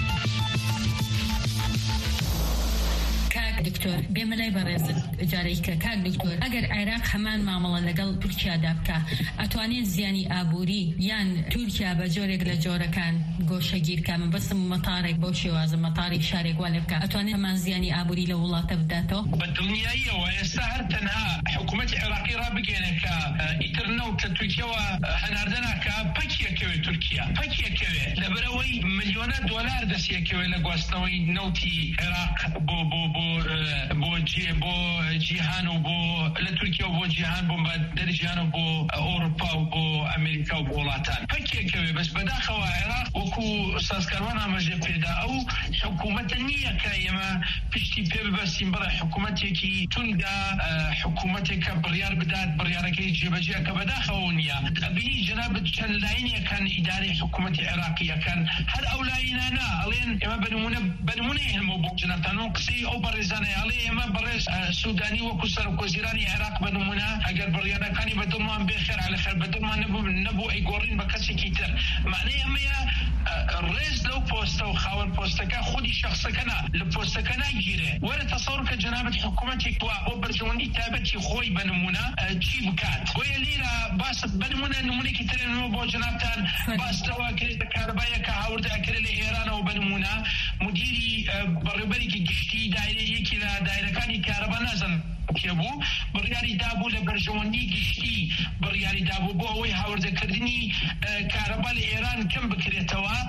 Speaker 1: دکتۆر بێمەلای بەڕێزت جارێککە کاک دکتۆر ئەگەر عێراق هەمان مامەڵە لەگەڵ تورکیادا بکە ئەتوانێت زیانی ئابووری یان تورکیا بە جۆرێک لە جۆرەکان گۆشەگیرکە من بەسم مەتارێک بەو شێوازە مەتاری شارێک وا لێ بکە ئەتوانێت هەمان زیانی ئابووری لە وڵاتە بداتەوە
Speaker 4: بە دڵنیاییەوە ئێستا هەر تەنها حکوومەتی عێراقی ڕابگەێنێ کە ئیتر نەوت لە تورکیەوە هەناردە ناکە پەکیەکەوێت تورکیا پەکیەکەوێت لەبەرەوەی ملیۆنە دۆلار دەستیەکەوێت لە گواستنەوەی نەوتی عێراق بۆ بۆ بۆ بۆ جێ بۆ جیهان و بۆ لە تورکیا و بۆ جیهان بۆ دەرجیهان و بۆ ئەوروپا و بۆ ئەمریکا و بۆ وڵاتان پەکێکەوێ بەس بەداخەوە عێراق وەکو سازکاروان ئاماژە پێدا ئەو حکوومەتە نییە کە ئێمە پشتی پێ ببەستین بڵێ حکوومەتێکی توندا حکوومەتێکە بڕیار بدات بڕیارەکەی جێبەجێ کە بەداخەوە نییە بینی جەنابەت چەند لاینێکان ئیدارەی حکوومەتی عێراقیەکان هەر ئەو لاینانە ئەڵێن ئێمە بنمونە بنمونەی هەموو بۆ جناتان و قسەی ئەو بەڕێزانە ئەڵێ ئێمە بەڕێز سوودانی وەکو سەرۆکوەزیرانی عێراق بنمونە ئەگەر بڕیارەکانی بەدڵمان بێخێر عەلەخێر بەدڵمان نەبوو نەبوو ئەیگۆڕین بە کەسێکی تر معنەی ئەمەیە ڕێز لەو پۆستە و خاوەن پۆستەکە خودی شخصەکەنا لە پۆستەکە ناگیرێ وەرە تەسەوڕ کە جەنابەت حکوومەتێک وا بۆ بەرژەوەندی تایبەتی خۆی بنمونە چی بکات گویا لێرە باس بنمونە نمونێکی ترێنەوە بۆ جەنابتان باستەوە کرێت کارەبایەکە هاوردە ئەکرێت لە ئێرانەوە بنمونە مدیری بەڕێوەبەرێکی گشتی دایرەیەکی لە دایرەکانی کارەبا نازن کێبوو بڕیاری دابوو لە بەرژەوەندی گشتی بڕیاری دابوو بۆ ئەوەی هاوردەکردنی کارەبا لە ئێران کەم بکرێتەوە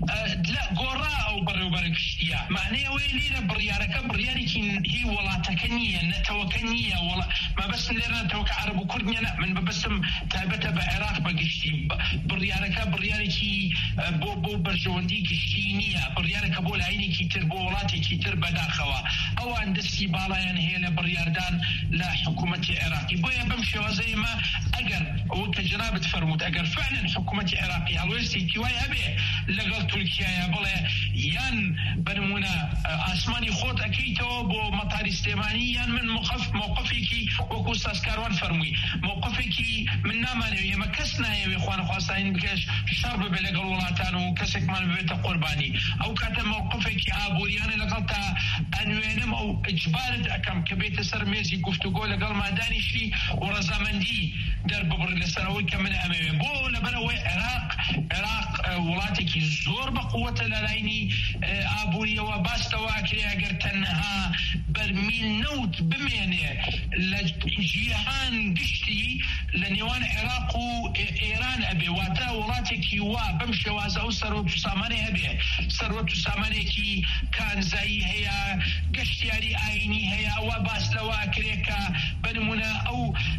Speaker 4: گۆڕا ئەو بەڕێوەبەرە گشتیە معنەی ئەوەی لێرە بڕیارەکە بڕیارێکی هی وڵاتەکە نییە نەتەوەکە نییە مەبەستم لێرە نەتەوەکە عەرەب و کورد نییە من بەبەستم تایبەتە بە عێراق بەگشتی بڕیارەکە بڕیارێکی بۆ بۆ بەرژەوەندی گشتی نییە بڕیارەکە بۆ لاینێکی تر بۆ وڵاتێکی تر بەداخەوە ئەوان دەستی باڵایان هەیە لە بڕیاردان لا حکوومەتی عێراقی بۆیە بەم شێوازە ئێمە ئەگەر ئەوە کە جەنابەت فەرمووت ئەگەر فعلا حکوومەتی عێراقی هەڵوێستی تیوای هەبێ لەگەڵ تورکیایە بڵێ یان بنمونە ئاسمانی خۆت ئەکەیتەوە بۆ مەتاری سلێمانی یان من موقفێکی وەکو سازکاروان فەرمووی موقفێکی من نامانەوێ ئێمە کەس نایەوێ خوانەخواستین بکەش شەڕ ببێ لەگەڵ وڵاتان و کەسێکمان ببێتە قوربانی ئەو کاتە موقفێکی ئابووریانە لەگەڵ تا ئەنوێنم ئەو ئیجبارت ئەەکەم کە بێتە سەر مێزی گفتوگۆ لەگەڵ مادانیشی و ڕەزامەندی دەرببڕ لەسەرەوەی کە من ئەمەوێ بۆ لەبەرەوەی عێراق عێراق وڵاتێکی زۆر بەقووەتە لە لاینی ئابووریەوە باستەوە ئەکرێ ئەگەر تەنها بەرمیل نەوت بمێنێ لە جیهان گشتی لە نێوان عێراق و ئێران ئەبێ واتە وڵاتێکی وا بەم شێوازە ئەو سەرۆت و سامانێ هەبێ سەرۆت و سامانێکی کانزایی هەیە گەشتیاری ئاینی هەیە ئەوە باس لەوە ئەکرێکە بنمونە ئەو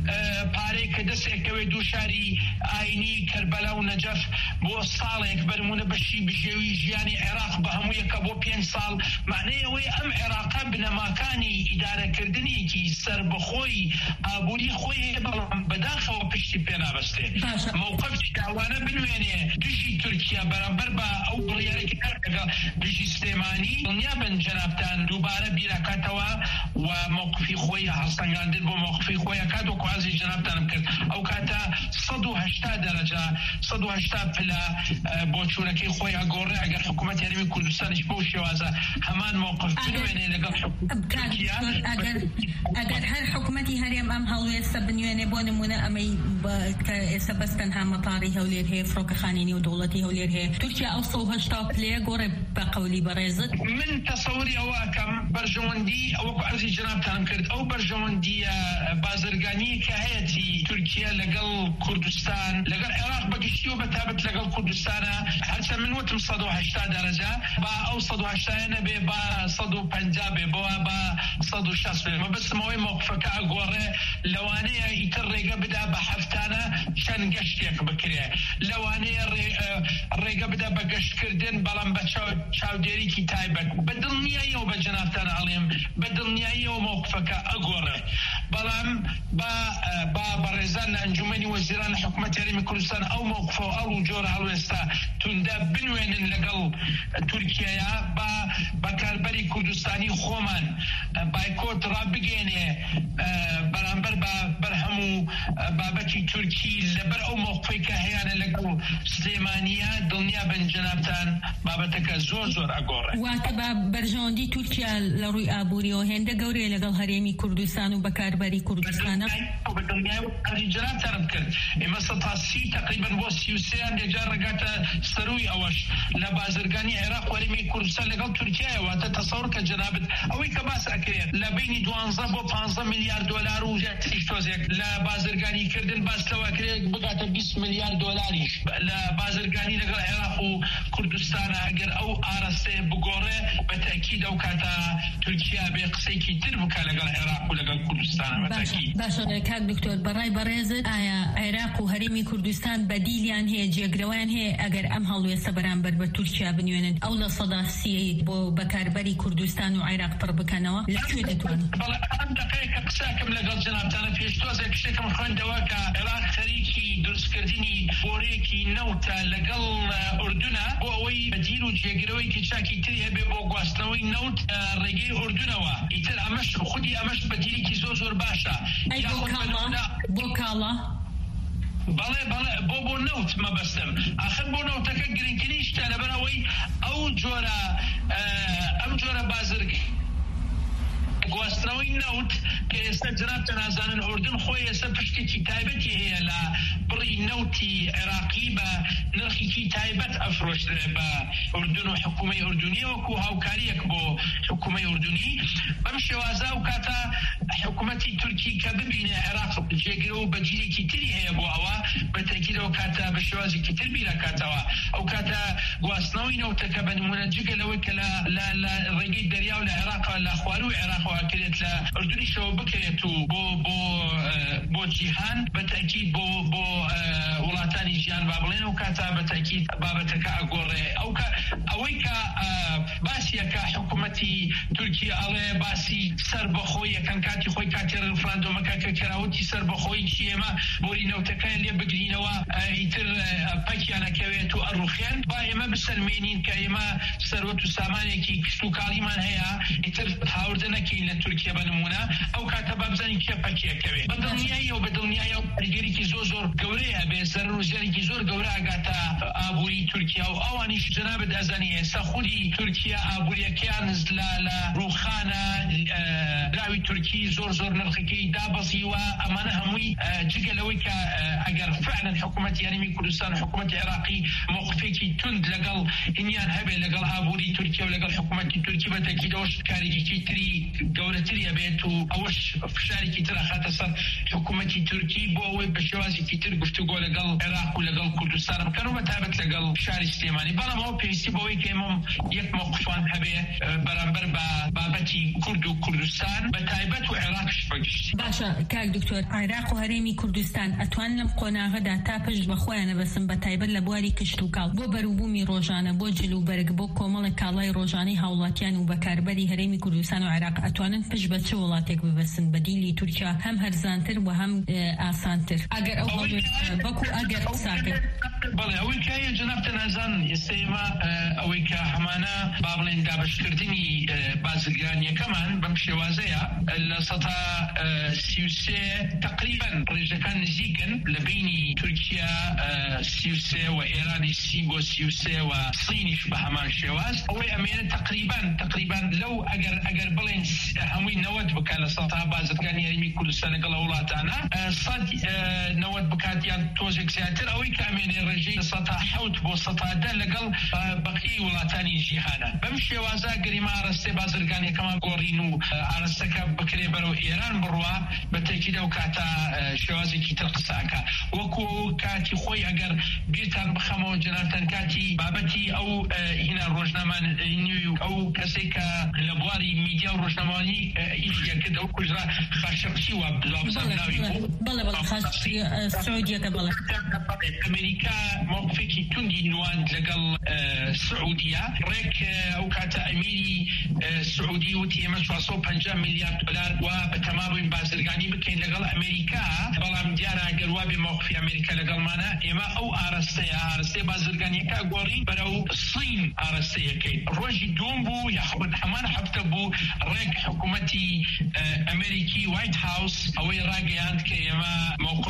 Speaker 4: پارەی کە دەستێکەوێ دووشاری ئاینی کەربەلا و نەجەف بۆ ساڵێک بنمونە بەشی بژێوی ژیانی عێراق بە هەموو یەکە بۆ پێنج ساڵ معنەی ئەوەی ئەم عێراقا بنەماکانی ئیدارەکردنیەکی سربەخۆی ئابووری خۆی هەیە بەڵام بەداخەوە پشتی پێ نابەستێ موقفی داوانە بنوێنێ دژی تورکیا بەرامبەر بە ئەو بڕیارێکی کردەکە دژی سلێمانی دڵنیا بن جەنابتان دووبارە بیرەکاتەوە و موقفی خۆی هەڵسەنگاندن بۆ موقفی خۆی کات و کوازی جەنابتانم کرد ئەو کاتە سەد و هەشتا دەرەجە سەد و هەشتا پلە بۆ چوونەکەی خۆی ئەگۆڕێ ئەگەر حکوومەت هەرێمی کوردستانیش بۆ شێوازە هەمان موقف بنوێنێ لەگەڵ تورکیا
Speaker 1: ئەگەر هەر حکوومەتی هەرێم ئەم هەڵوێستە بنوێنێ بۆ نمونە ئەمەی کە ئێستا بەس تەنها مەتاری هەولێر هەیە فڕۆکەخانەی و دەوڵەتی هەولێر هەیە تورکیا ئەو سەد و هەشتا پلەیە گۆڕێ بە قەولی بەڕێزت
Speaker 4: من تەسەووری ئەوە ئەکەم بەرژەوەندی ئەوەکو عەرزی جەنابتانم کرد ئەو بەرژەوەندیە بازرگانی کە هەیەی تورکیا لەگەڵ کوردستان لەگەڵ عێراق بەگشتی و بەتابەت لەگەڵ کوردستانە هەرچەند من وتم سەد و هەشتا دەرەجە با ئەو سەد و هەشتایە نەبێ با سەد و پەنجا بێ بەوە با سەد و شەست بێ مەبەستمەوەی موقفەکە ئەگۆڕێ لەوانەیە ئیتر ڕێگە بدا بە هەفتانە چەند گەشتێک بکرێ لەوانەیە ڕێگە بدا بە گەشتکردن بەڵام بە چاودێریکی تایبەت بە دڵنیاییەوە بە جەنابتان ئەڵێم بە دڵنیاییەوە موقفەکە ئەگۆڕێ بەڵام با بەڕێزان ئەنجومەنی وەزیرانی حکوومەتی هەرێمی کوردستان ئەو موقفە و ئەو جۆرە هەڵوێستا توندە بنوێنن لەگەڵ تورکیایە با بەکاربەری کوردستانی خۆمان بایکۆت ڕابگەێنێ بەرامبەر بە بەرهەموو بابەتی تورکی لەبەر ئەو موقفی کە هەیەە لەگەڵ سلێمانیە دڵنیا بن جەنابتان بابەتەکە زۆر زۆر ئەگۆڕێت.
Speaker 1: واتە بە بەرژەوەندی تورکیا لە ڕووی ئابووریەوە هێندە گەورەیە لەگەڵ هەرێمی کوردستان و بەکاربەری کوردستانە
Speaker 4: جەنابتانم کرد ئێمە سەد سی تقریبا بۆ سی و سێیان لێجار ڕگاتە سەروی ئەوەش لە بازرگانی عێراق و هەرێمی کوردستان لەگەڵ تورکیایە. واتە تەسەوڕ کە جەنابەت ئەوەی کە باس ئەکرێت لە بینی دوانزە بۆ پانزە میلیارد دۆلار و تریش تۆزێک لە بازرگانی کردن باس لەوە کرێت بگاتە بیست میلیارد دۆلاریش لە بازرگانی لەگەڵ عێراق و کوردستانە. ئەگەر ئەو ئاراستەیە بگۆڕێ بە تاکید ئەو کاتە تورکیا بێ قسەیەکی تر بکە لەگەڵ عێراق و لەگەڵ کوردستانە.
Speaker 1: باشە کاک دکتۆر بەڕای بەڕێزت ئایا عێراق و هەرێمی کوردستان بەدیلیان هەیە جێگرەوەیان هەیە ئەگەر ئەم هەڵوێستە بەرامبەر بە تورکیا بنوێنن ئەو لە سەدا سی بۆ بەکاربەری کوردستان و عێراق پڕ بکەنەوە لەکوێ دەتوانن؟
Speaker 4: بەڵێ ئەم دقەیەکە قساکەم لەگەڵ جەنابتانە پێشتۆزێک شتێکم خوێندەوە کە عێراق خەریکی دروستکردنی فۆرێکی نەوتە لەگەڵ ئوردونە بۆ ئەوەی بەدیل و جێگرەوەیکی چاکی تری هەبێ بۆ گواستنەوەی نەوت ڕێگەی ئوردونەوە. ئیتر ئەمەش خودی ئەمەش بەدیلێکی زۆر زۆر باشە.
Speaker 1: بۆ کاڵە
Speaker 4: بەڵێ بەڵێ بۆ بۆ نەوت مەبەستم ئاخر بۆ نەوتەکە گرنگترین شتە لەبەرەوەی ئەو جۆرە ئەم جۆرە بازرگ گواستنەوەی نەوت کە ئێستا جەنابتان ئازانن ئوردن خۆی ئێستا پشتێکی تایبەتی هەیە لە بڕی نەوتی عێراقی بە نرخێکی تایبەت ئەفرۆشرێ بە ئوردن و حکوومەی ئوردونی وەکو هاوکاریەک بۆ حکوومەی ئوردونی. بەم شێوازە و کاتە حکوومەتی تورکی کە ببینێ عێراق جێگرە و بەجیرێکی تری هەیە بۆ ئەوە بە تاکیدەوە کاتە بە شێوازێکی تر بیرەکاتەوە. ئەو کاتە گواستنەوەی نەوتەکە بە نمونە جگە لەوەی کە لە ڕێگەی دەریا و لە عێراق لە خواروی عێراق کرێت لە ئوردنیشەوە بکرێت و بۆ بۆ بۆ جیهان بە تاکید بۆ بۆ وڵاتانی ژیان با بڵێن و کاتا بە تاکید بابەتەکە ئەگۆڕێ. ئەو ئەوەی کە باسیەکە حکوومەتی تورکیا ئەڵێ باسی سەر بەخۆی یەکەم کاتی خۆی کاتی ڕفراندۆمەکە کە کراوەتی سەر بەخۆی چیێمە بۆری نەوتەکان لێ بگرینەوە ئیتر پەکیانەکەوێت و ئەڕوخێن با ئێمە بسەلمێنین کە ئێمە سەروەت و سامانێکی کشت و کاڵیمان هەیە ئیتر هاوردە نەکەین لە تورکیا بە نمونە ئەو کاتە بابزانین کێ پەکیەکەوێت بە دڵنیایی و بە دڵنیایی و پەرگەرێکی زۆر زۆر گەورەیە بێ سەر ڕوژێرێکی زۆر گەورە ئاگاتە ئابووری تورکیا و ئەوانیش جەنابەت ئەزانی ئێستا خودی تورکیا ئابووریەکەیان لە لە ڕووخانە راوی تورکی زۆر زۆر نرخەکەی دابەزیوە. ئەمانە هەمووی جگە لەوەی کە ئەگەر فعلا حکوومەتی هەرێمی کوردستان و حکوومەتی عێراقی موقفێکی تند لەگەڵ هینیان هەبێ لەگەڵ ئابووری تورکیا و لەگەڵ حکوومەتی تورکی بە تاکیدەوەش کارێکی تری گەورەتری ئەبێت و ئەوەش فشارێکی تر ئەخاتە سەر حکوومەتی تورکی بۆ ئەوەی بە شێوازێکی تر گفتوگۆ لەگەڵ عێراق و لەگەڵ کوردستان بکەن و بەتابەت لەگەڵ شاری سلێمانی. بەڵام ئەوە پێویستی بەوەی کە ئێمە یەک موقفان هەبێ بەرامبەر بە بابەتی کورد و کوردستان بە تایبەت و عێراقش بەگشتی.
Speaker 1: باشە کاک دکتۆر عێراق و هەرێمی کوردستان ئەتوان لەم قۆناغەدا تا پشت بە خۆیان نەبەسن بە تایبەت لە بواری کشت و کاڵ بۆ بەروبوومی ڕۆژانە بۆ جلوبەرگ بۆ کۆمەڵی کاڵای ڕۆژانەی هاوڵاتیان و بەکاربەری هەرێمی کوردستان و عێراق ئەتوانن پشت بە چه وڵاتێک ببەسن بەدیلی تورکیا هەم هەرزانتر و هەم ئاسانتر ئەگەر ئەو بەکو ئەگەر ساکرد.
Speaker 4: بەڵێ ئەوەی کایە جەنابتە نازان ئێستێمە ئەوەی کە هەمانە با بڵێن دابشکردنی بازرگانیەکەمان بەم شێوازەیە لە سەدا سی و سێ تقریبان ڕێژەکان نزیکن لە بینی تورکیا سی و سێ و ئێرانی سی بۆ سی و سێ و سینیش بە هەمان شێواز ئەوەی ئەمێنە تقریبان تقریبان لەو ئەگەر ئەگەر بڵێن هەمووی نەوەت بکە لە سەدا بازرگانی هەرێمی کوردستان لەگەڵ وڵاتانە سەد نەوەت بکاتیان تۆزێک زیاتر ئەوەی کامێنێ ڕێژەی سەدا حەوت بۆ سەدا دە لەگەڵ بەقی وڵاتانی جیهانە. بەم شێوازە گەریمە ئاراستەی بازرگانیەکەمان گۆڕین و ئاراستەکە بکرێ بەرەو ئێران بڕوا بە تاکید ئەو کاتە شێوازێکی تر قساکە وەکو کاتی خۆی ئەگەر بیرتان بخەمەوە جەنابتان کاتی بابەتی ئەو هینە ڕۆژنامەی ئەو کەسێک کە لە بواری میدیا و ڕۆژنامەوانی ئیشیەکرد ئەو کوژرا خاشقچی وە بڵاوزان ناوی بوو.
Speaker 1: بەڵێ بەڵێ خاشقچی سعودیەکە بڵێ
Speaker 4: ئەمریکا موقفێکی توندی نواند لەگەڵ سعودیە ڕێک ئەو کاتە ئەمیری سعودی وتی ئێمە چوارسەد و پەنجا میلیارد دۆلار وا بە تەمابووین بازرگانی بکەین لەگەڵ ئەمریکا. بەڵام دیارە ئەگەر وا بێ موقفی ئەمریکا لەگەڵمانە ئێمە ئەو ئاراستەیە ئاراستەی بازرگانیەکە گۆڕین بەرەو سین ئاراستەیەکەی. ڕۆژی دوم بوو یاخود هەمان هەفتە بوو ڕێک حکوومەتی ئەمریکی وایت هاوس ئەوەی ڕاگەیاند کە ئێمە موقفمان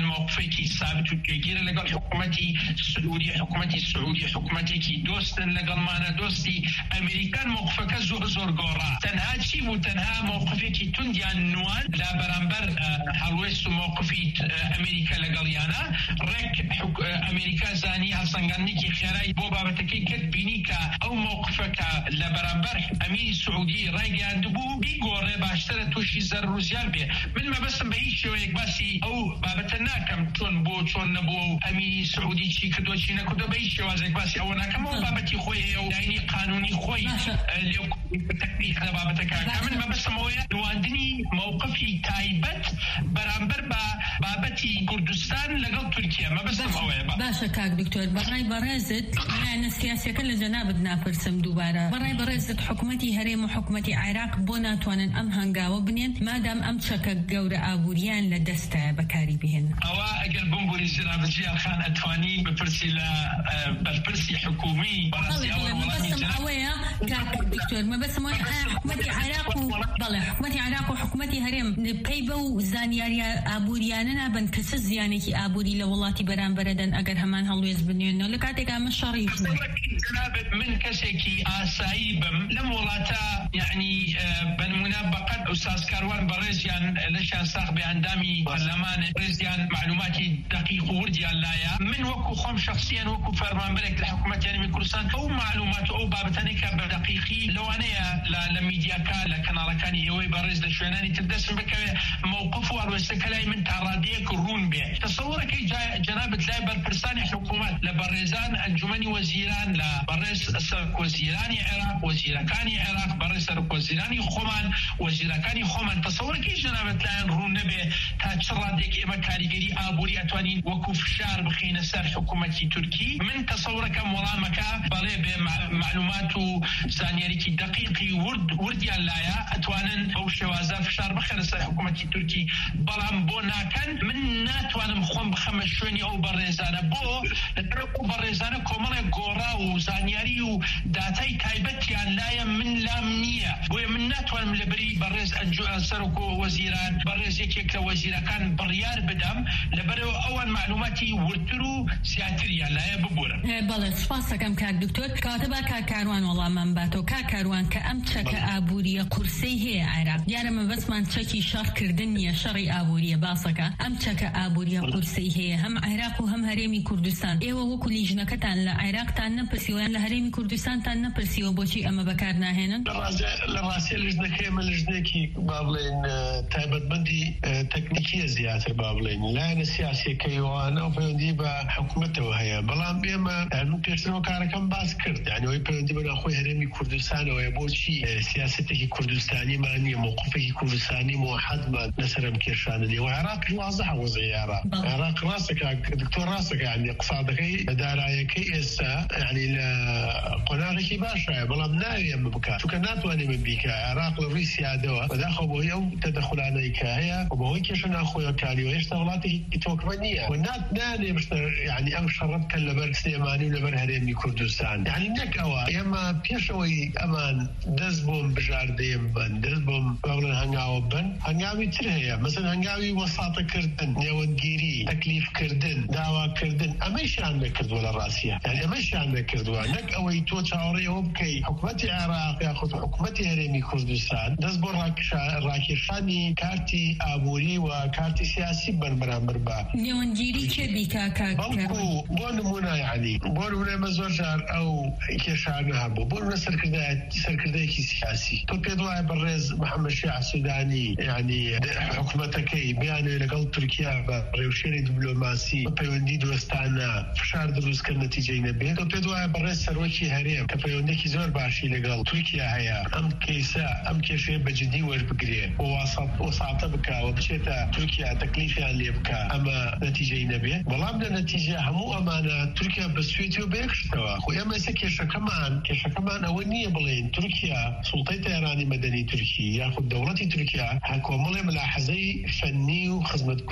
Speaker 4: موقفێکی ثابت و پێگیرە لەگەڵ حکوومەتی سعودی حکوومەتی سعودی حکوومەتێکی دۆستن لەگەڵمانە دۆستی ئەمریکان موقفەکە زۆر زۆر گۆڕا تەنها چی بوو تەنها موقفێکی توندیان نوان لا بەرامبەر هەڵوێست و موقفی ئەمریکا لەگەڵیانە ڕێک ئەمریکا زانی هەڵسەنگاندنێکی خێرایی بۆ بابەتەکەی کرد بینی کە ئەو موقفەکە لە بەرامبەر ئەمیری سعودی ڕایگەیاندبوو بیگۆڕێ باشترە تووشی زەرر و زیان بێ من مەبەستم بە هیچ شێوەیەک باسی ئەو بابەتە ناکەم چۆن بۆ چۆن نەبووە و ئەمیری سعودی چی کردووە چی نەکردووە بە هیچ شێوازێک باسی ئەوە ناکەم ئەو بابەتی خۆی هەیە و داینی قانونی خۆی لێو تەکنیک لە بابەتەکە من مەبەستم ئەوەیە نواندنی موقفی تایبەت بەرامبەر بە بابەتی کوردستان لەگەڵ تورکیا مەبەستم ئەوەیە.
Speaker 1: باشە کاک دکتۆر بەڕای بەڕێزت یانە سیاسیەکە لە جەنابت ناپرسم دووبارە بەڕای بەڕێزت حکوومەتی هەرێم و حکوومەتی عێراق بۆ ناتوانن ئەم هەنگاوە بنێن مادام ئەم چەکە گەورە ئابووریان لە دەستە بەکاری بهێن.
Speaker 4: ئەوە ئەگەر بمبوری جنابەتیان خان ئەتوانی بپرسی لە بەرپرسی حکومی بەڕاستی ئەوە
Speaker 1: مەبەستم ئەوەیە کاک دکتۆر مەبەستم ئەوەیە حکوومەتی عێراق و بەڵێ حکوومەتی عێراق و حکوومەتی هەرێم پێی بە و زانیاری ئابووریانە نابن کە چ زیانێکی ئابووری لە وڵاتی بەرامبەرەدەن ئەگەر هەمان هەڵوێز بنوێنەوە لە کاتێکا من شەڕی
Speaker 4: جنابەت من کەسێکی ئاسایی بم لەم وڵاتە یعنی بنمونە بەقەد ئوستاز کاروان بەڕێزیان لەشان ساخ بە ئەندامی پەرلەمان ڕێزیان معلوماتی دقیق و وردیان لایە من وەکو خۆم شخصیان وەکو فەرمانبەرێک لە حکوومەت یارمەتی کوردستان ئەو معلومات و ئەو بابەتانێکە بە دقیقی لەوانەیە لە میدیاکە لە کەناڵەکانی ئێوەی بەڕێز لە شوێنانی تر دەستم بکەوێ موقف و هەڵوێستەکە لای من تا ڕادەیەک ڕوون بێ تەسەووڕەکەی جەنابەت لای بەرپرسانی حکوومەت لە بەڕێزان ئەنجومەنی وەزیران لە بەڕێز سەرکۆزیرانی عێراق وەزیرەکانی عێراق بەڕێز سەرکۆزیرانی خۆمان وەزیرەکانی خۆمان تەسەووڕەکەی جەنابەت لایەن ڕوون نەبێ تا چ ڕادێک ئێمە کاریگەری ئابووری ئەتوانین وەکو فشار بخینە سەر حکوومەتی تورکی من تەسەووڕەکەم وەڵامەکە بەڵێ بێ معلومات و زانیاریکی دقیقی ورد وردیان لایە ئەتوانن ئەو شێوازە فشار بخێنە سەر حکوومەتی تورکی بەڵام بۆ ناکەن من ناتوانم خۆم بخەمە شوێنی ئەو بەڕێزانە بۆ لەبەر ئەو بەڕێزانە کۆمەڵێک گۆڕا و زانیاری و داتای تایبەتیان لایە من لام نییە بۆیە من ناتوانم لەبەری بەڕێز سەرۆک و وەزیران بەڕێز یەکێک لە وەزیرەکان بڕیار بدەم لەبەرەوە ئەوان معلوماتی ورتر و زیاتریان لایە ببورن.
Speaker 1: بەڵێ سپاس دەکەم کاک دکتۆر کاتە با کاکاروان وەڵامان باتەوە کاکاروان کە ئەم چەکە ئابووریە قورسەی هەیە عێراق دیارە مەبەستمان چەکی شەڕکردن نییە شەڕی ئابووریە باسەکە ئەم چەکە ئابووریە قورسەی هەیە هەم عێراق و هەم هەرێمی کوردستان ئێوە وەکو لیژنەکەتان لە عێراقتان نەپرسیوە لە هەرێمی کوردستانتان نەپرسیوە بۆچی ئەمە بەکار ناهێنن؟
Speaker 3: لە ڕاستی لیژنەکەی ئەمە لیژنێکی با بڵێن تایبەتمەندی تەکنیکیە زیاتر با بڵێن لایەنە سیاسیەکەیوانە و پەیوەندی بە حکوومەتەوە هەیە بەڵام ئێمە من پێشترەوە کارەکەم باس کرد یعنی ئەوەی پەیوەندی بە ناخۆی هەرێمی کوردستانەوەیە بۆچی سیاسەتێکی کوردستانیمان نییە موقفێکی کوردستانی موحەدمان لەسەر ئەم کێشانە نیە و عێراق واضحە وەزعی عێراق عێراق ڕاستەکە دکتۆر ڕاستەکە یعنی اقتصادەکەی داراییەکەی ئێستا یعنی لە قۆناغێکی باشایە بەڵام ناوێ ئەمە بکات چونکە ناتوانێ من بیکە عێراق لە ڕووی سیادەوە بەداخەوە بۆی ئەو تەدەخولانەی کە هەیە و بەهۆی کێشە ناخۆیەکاریەوە هێشتا وڵاتێکی تۆکمە نییە و ناتنانێ بشتە یعنی ئەم شەڕە بکەن لەبەر سلێمانی و لەبەر هەرێمی کوردستان یعنی نەک ئەوە ئێمە پێشەوەی ئەمان دەست بۆم بژاردەیەم بن دەست بۆم بەڵێن هەنگاوە بن هەنگاوی تر هەیە مەسەن هەنگاوی وەساتەکردن نێوەندگیری تەکلیفکردن داواکردن ئەمەیشیان نەکردووە لە ڕاستیە یعنی ئەمەیشیان نەکردووە نەک ئەوەی تۆ چاوەڕێی ئەوە بکەی حکوومەتی عێراق یاخود حکوومەتی هەرێمی کوردستان دەست بۆ ڕاکێشانی کارتی ئابووری و کارتی سیاسی بن بەرامبەر بە
Speaker 1: نێوەندگیری چێ بیکا کاک
Speaker 3: بۆ نمونە یعنی بۆ نمونە ئێمە زۆر جار ئەو کێشانە هەبوو بۆ نمونە سەرکردەیەکی سیاسی تۆ پێت وایە بەڕێز محەممەد شیع سودانی یعنی حکوومەتەکەی بیانوێ لەگەڵ تورکیا بە ڕێوشێری دیپلۆماسی پەیوەندی دۆستانە فشار دروستکە نەتیجەی نەبێت تۆ پێت وایە بەڕێز سەرۆکی هەرێم کە پەیوەندێکی زۆر باشی لەگەڵ تورکیا هەیە ئەم کەیسە ئەم کێشەیە بەجددی وەربگرێ بۆ وەساتە بکەوە بچێتە تورکیا تەکلیفیان لێ بکە ئەمە نەتیجەی نەبێت بەڵام لە نەتیجە هەموو ئەمانە تورکیا بەسوێتی و بەیەکشتەوە خۆ ئێمە ئێستا کێشەکەمان کێشەکەمان ئەوە نییە بڵێن تورکیا سوڵتەی تەیرانی مەدەنی تورکی یاخود دەوڵەتی تورکیا کۆمەڵێ ملاحەزەی فەنی و خزمەتگوزاری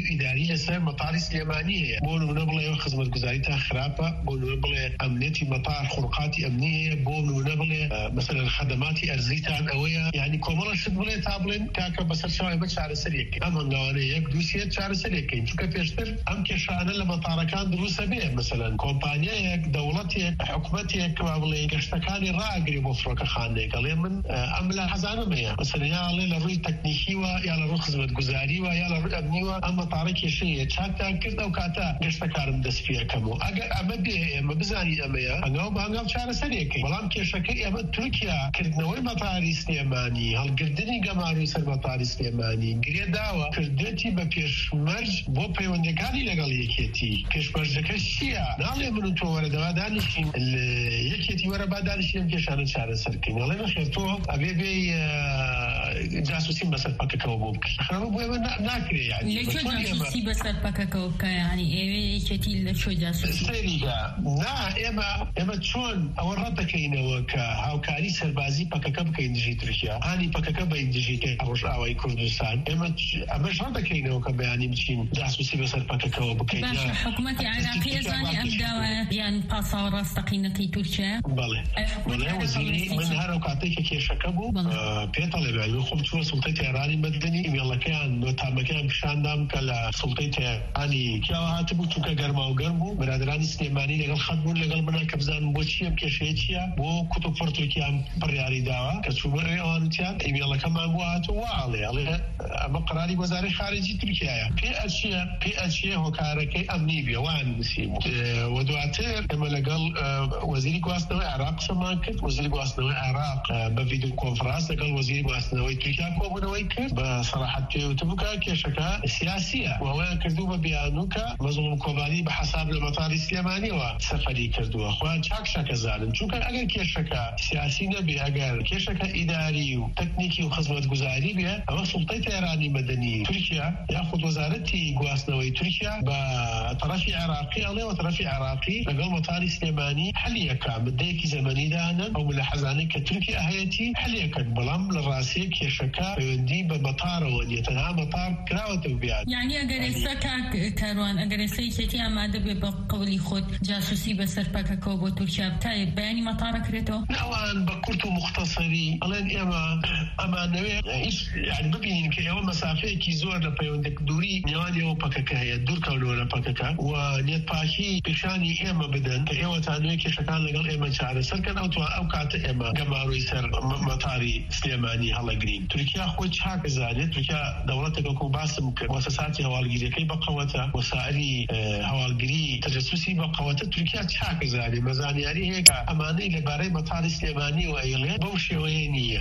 Speaker 3: وإداري لسر مطار سليمانية بونو نبلة خدمة جزائرية خرافة بونو نبلة أمنيتي مطار خروقاتي أمنية بونو نبلة مثلا خدمات أرزيتان أويا يعني كوملا شد بلي تابلين كاكا بسر شوي بشعر سريك أما نواني يك دوسية شعر سريك شو كبيشتر أم كشانة لمطار كان دروسة بيه مثلا كومبانيا يك دولتي حكومتي يك قبل كشتكاني راقري بفرق خانة قال من أم لا حزانة مية مثلا يا الله لروي تكنيكي ويا لروي خدمة جزائرية ويا لروي أمنية أما طارك شيء شاتا كذا وكاتا كشتكارم دس فيها كمو أجا أمدي أما بزاني أميا أنا وبعناو شعر سريك بلام كشكي أما تركيا كردنوي مطار سليماني هالقردني جمارو سر مطار سليماني قرية دعوة كردتي ببيش مرج بو بيوندكاني لقال يكيتي بيش مرج كشيا نالي منو تو ورا دوا دانشين يكيتي ورا بعد دانشين كشان شعر سركين نالي ما خيرتو أبي بي جاسوسين بس الباكا كوبك خرابو بو ناكري يعني
Speaker 1: ليش جاسوسي بس الباكا كوبك يعني إيه يكيتي لشو جاسوسي
Speaker 3: سريجا نا إما إما شون أورطك إنه وك هاو كاري سربازي باكا كوبك إندجي تركيا هاني باكا كوبك إندجي كأروش أوي كردستان إما أما شرطك إنه وك بيعني مشين جاسوسي بس الباكا كوبك
Speaker 1: باش حكومة عراقية زاني أبدا يعني باصور استقينا كي تركيا
Speaker 3: بله بله وزيري من هارو كاتيك كي شكبو بيطلب يعني خم شو سلطة إيراني مدني يلا كان نتام كان بشاندام كلا سلطة إيراني كيا هاتبو توكا جرما وجرمو برادراني سليماني لقال خدمون لقال منا كبزان بوشيم كشيتشيا بو كتب فرتركيا برياري داوا كتشوف رأيوانتيا يلا كمان بواتو وعلي على أما قراري وزارة خارجية تركيا في أشياء في أشياء هو كاركي أمني بيوان مسيمو ودواتير كما لقال وزيري قواسنوي عراق سمانكت وزيري قواسنوي عراق بفيديو كونفرانس لقال وزيري قواسنوي تركيا كوبنوي كر بصراحة وتبكى كشكا سياسية وهو كردوبة بيانوكا مظلوم كوباني بحساب المطار السليماني وسفري كردوه أخوان شاك شاك زالم چونك أجر كشكا سياسي نبي أجر كشكا إداري وتكنيكي وخدمة جزائري بيه أما سلطة إيراني مدني تركيا يأخذ وزارتي قواسنوي تركيا بطرف عراقي الله وطرف عراقي لقال مطار السليماني حليكا مديك زمني دانا أو ملاحظاني كتركيا هيتي حليكا بلام للراسي كشكا يندي بمطار ودي تنها مطار كراوة وبيان
Speaker 1: يعني أجر السكا كاروان أجر السيكتي أما دبي بقولي خود جاسوسي بسر باكا كوبو تركيا بتاعي بياني مطار كريتو
Speaker 3: نوعا بكرتو مختصري ألين إما أما نوي يعني ببين كي أول مسافة كي زور لبيوندك دوري نواني أو باكا كهي دور كونو لباكا ونيت باكي بشاني إما بدن كإيوة تانوي كشكان لقل إما شعر سركن أو توا أو كات إما جمارو يسر مطاري سليماني هلا قريب تركيا خود شاك زاني تركيا دولتك وكو باسم مؤسساتي هوالقري كي بقوتها وسائلي هوالقري تجسسي بقوتها تركيا شاك زاني مزاني يعني هيك أماني لباري مطار سليماني وإيلي بوشي وينية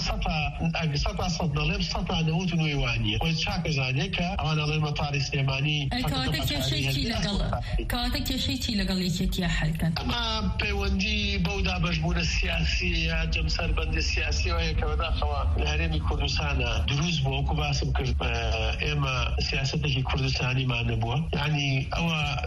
Speaker 3: سطا سطا صدنا لب سطا نوت نويوانية خود شاك زاني كأوانا للمطار سليماني
Speaker 1: كواتك يشيكي لقل كواتك يشيكي لقل يشيكي حلقا
Speaker 3: أما بيوندي بودا بجبون السياسية جمسر بند السياسي وهي كودا خوا الهرمي كردستان دروز بوكو باسم كرد إما سياستك كردستاني ما نبوه يعني أو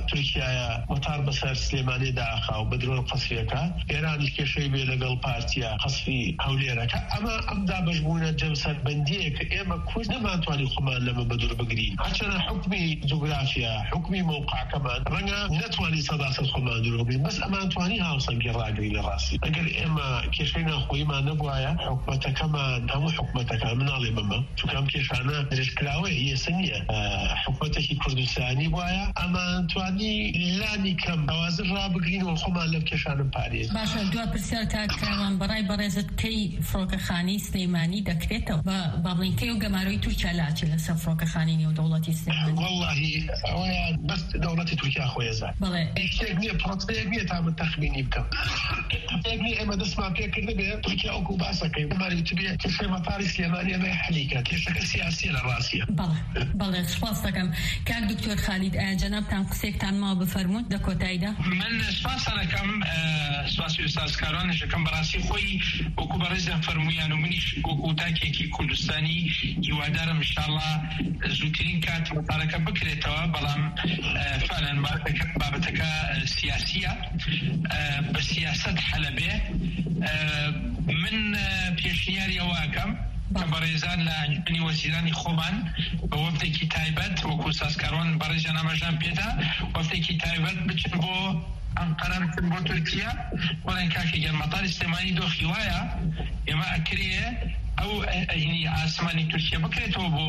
Speaker 3: تركيا مطار بسر سليماني داخل وبدرون قصفيكا إيران كشي بي لقل بارتيا قصفي هوليركا أما أبدا بجبون جمسر بنديك إما كوز نما تواني خمان لما بدر بقرين عشان حكمي جغرافيا حكمي موقع كمان رنga نتواني صداسة خمان دروبين بس أما تواني هاوصن كراقري لراسي أقل إما كشينا خوي ما نبوايا حكمتا كمان همو حكمتا كمان من علي ماما تكام كشانا رشكلاوي هي سنية حكمتك كردستاني بوايا أما تواني لاني كم بوازر رابقرين وخمان لب كشانا باريز
Speaker 1: باشا دوا برسالتا كروان براي برازت كي فروك خاني سليماني دكريتو بابلين كيو قماروي تركيا لاتي لسا فروك خانيني ودولتي سليماني
Speaker 3: والله بس دولتي تركيا أخويا زاد
Speaker 1: بله
Speaker 3: اشتاقني برطيقني تعمل تخميني بكم اشتاقني اما دسمع بيا كرده بيا تركيا اوكو باسا كي ماري تبيا كيشي مطار سليماني ما يحليكا كيشك سياسية للراسية
Speaker 1: بله بله سپاس دكم كاك دكتور خالد جناب تان قسيكتان ما بفرمود دكو تايدا
Speaker 4: من سپاس دكم سپاس استاذ كارون شكم براسي خوي اوكو برزا فرمويان ومنيش اوكو تاكي كي كردستاني يوادارم ان شاء الله زوترين كات مطاركا بكريتوا بلام فعلا بابتك سياسية بسياسة حلبة من بيشنياري واكم بەڕێزان لە ئەنجومەنی وەزیرانی خۆمان بە وەفتێکی تایبەت وەکو سازکاران بەڕێژیان ئەمەژان پێدا وەفتێکی تایبەت بچن بۆ ئەنقەرە بچن بۆ تورکیا وەڵێن کاکێگەر مەتاری سلێمانی دۆخی وایە ئێمە ئەکرێ ئەو ئاسمانی تورکیا بکرێتەوە بۆ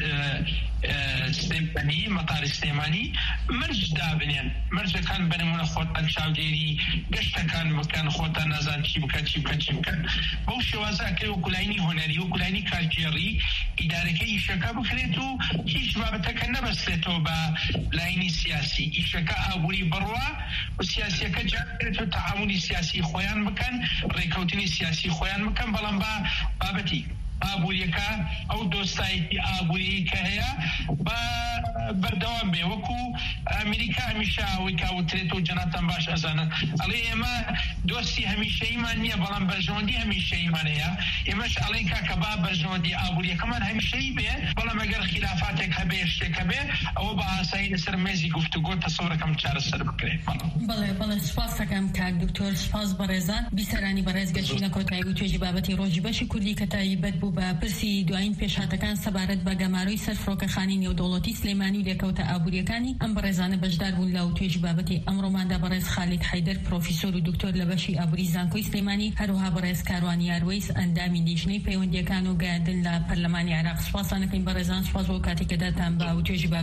Speaker 4: سلێمانی مەتاری سلێمانی مرج دابنێن مرجەکان بنمونە خۆتان چاودێری گەشتەکان بکەن خۆتان نازان چی بکەن چی بکەن چی بکەن بەو شێوازە ئەکرێ وەکو لاینی هۆنەری وەکو لاینی کارگێڕی ئیدارەکەی ئیشەکە بکرێت و هیچ بابەتەکە نەبەستێتەوە بە لاینی سیاسی ئیشەکە ئابووری بڕوا و سیاسیەکە جاکرێتەوە تەعاملی سیاسی خۆیان بکەن ڕێکەوتنی سیاسی خۆیان بکەن بەڵام بە بابەتی ئابووریەکە ئەو دۆستایەتی ئابووری کە هەیە بە بەردەوام بێ وەکو ئەمریکا هەمیشە ئەوەی کاوترێتەوە جەنابتان باش ئەزانن ئەڵێ ئێمە دۆستی هەمیشەیمان نییە بەڵام بەرژەوەندی هەمیشەیمان هەیە ئێمەش ئەڵێن کاکە با بەرژەوەندی ئابووریەکەمان هەمیشەی بێ بەڵام ئەگەر خلافاتێک هەبێ شتێک هەبێ ئەوە بە ئاسایی لەسەر مێزی گفتوگۆ تەسەورەکەم چارەسەر بکرێت.
Speaker 1: بەڵێ بەڵێ سوپاس دەکەم کاک دکتۆر سوپاس بەڕێزان بیسەرانی بەڕێز گەشتینە کۆتایی و توێژی بابەتی ڕۆژی بەشی کوردی کە تایبەت بوو بە پرسی دوایین پێشهاتەکان سەبارەت بە گەماروی سەر فڕۆکەخانی نێودەوڵەتی سلێمانی و لێکەوتە ئابووریەکانی ئەم بەڕێزانە بەشدار بوون لە توێژی بابەتی ئەمڕۆماندا بەڕێز خالید حەیدەر پرۆفیسۆر و دکتۆر لە بەشی ئابووری زانکۆی سلێمانی هەروەها بەڕێز کاروان یاروەیس ئەندامی لیژنەی پەیوەندیەکان و گەیاندن لە پەرلەمانی عێراق. سوپاسانەکەین بەڕێزان سوپاس بۆ کاتێککە داتان بە توێژی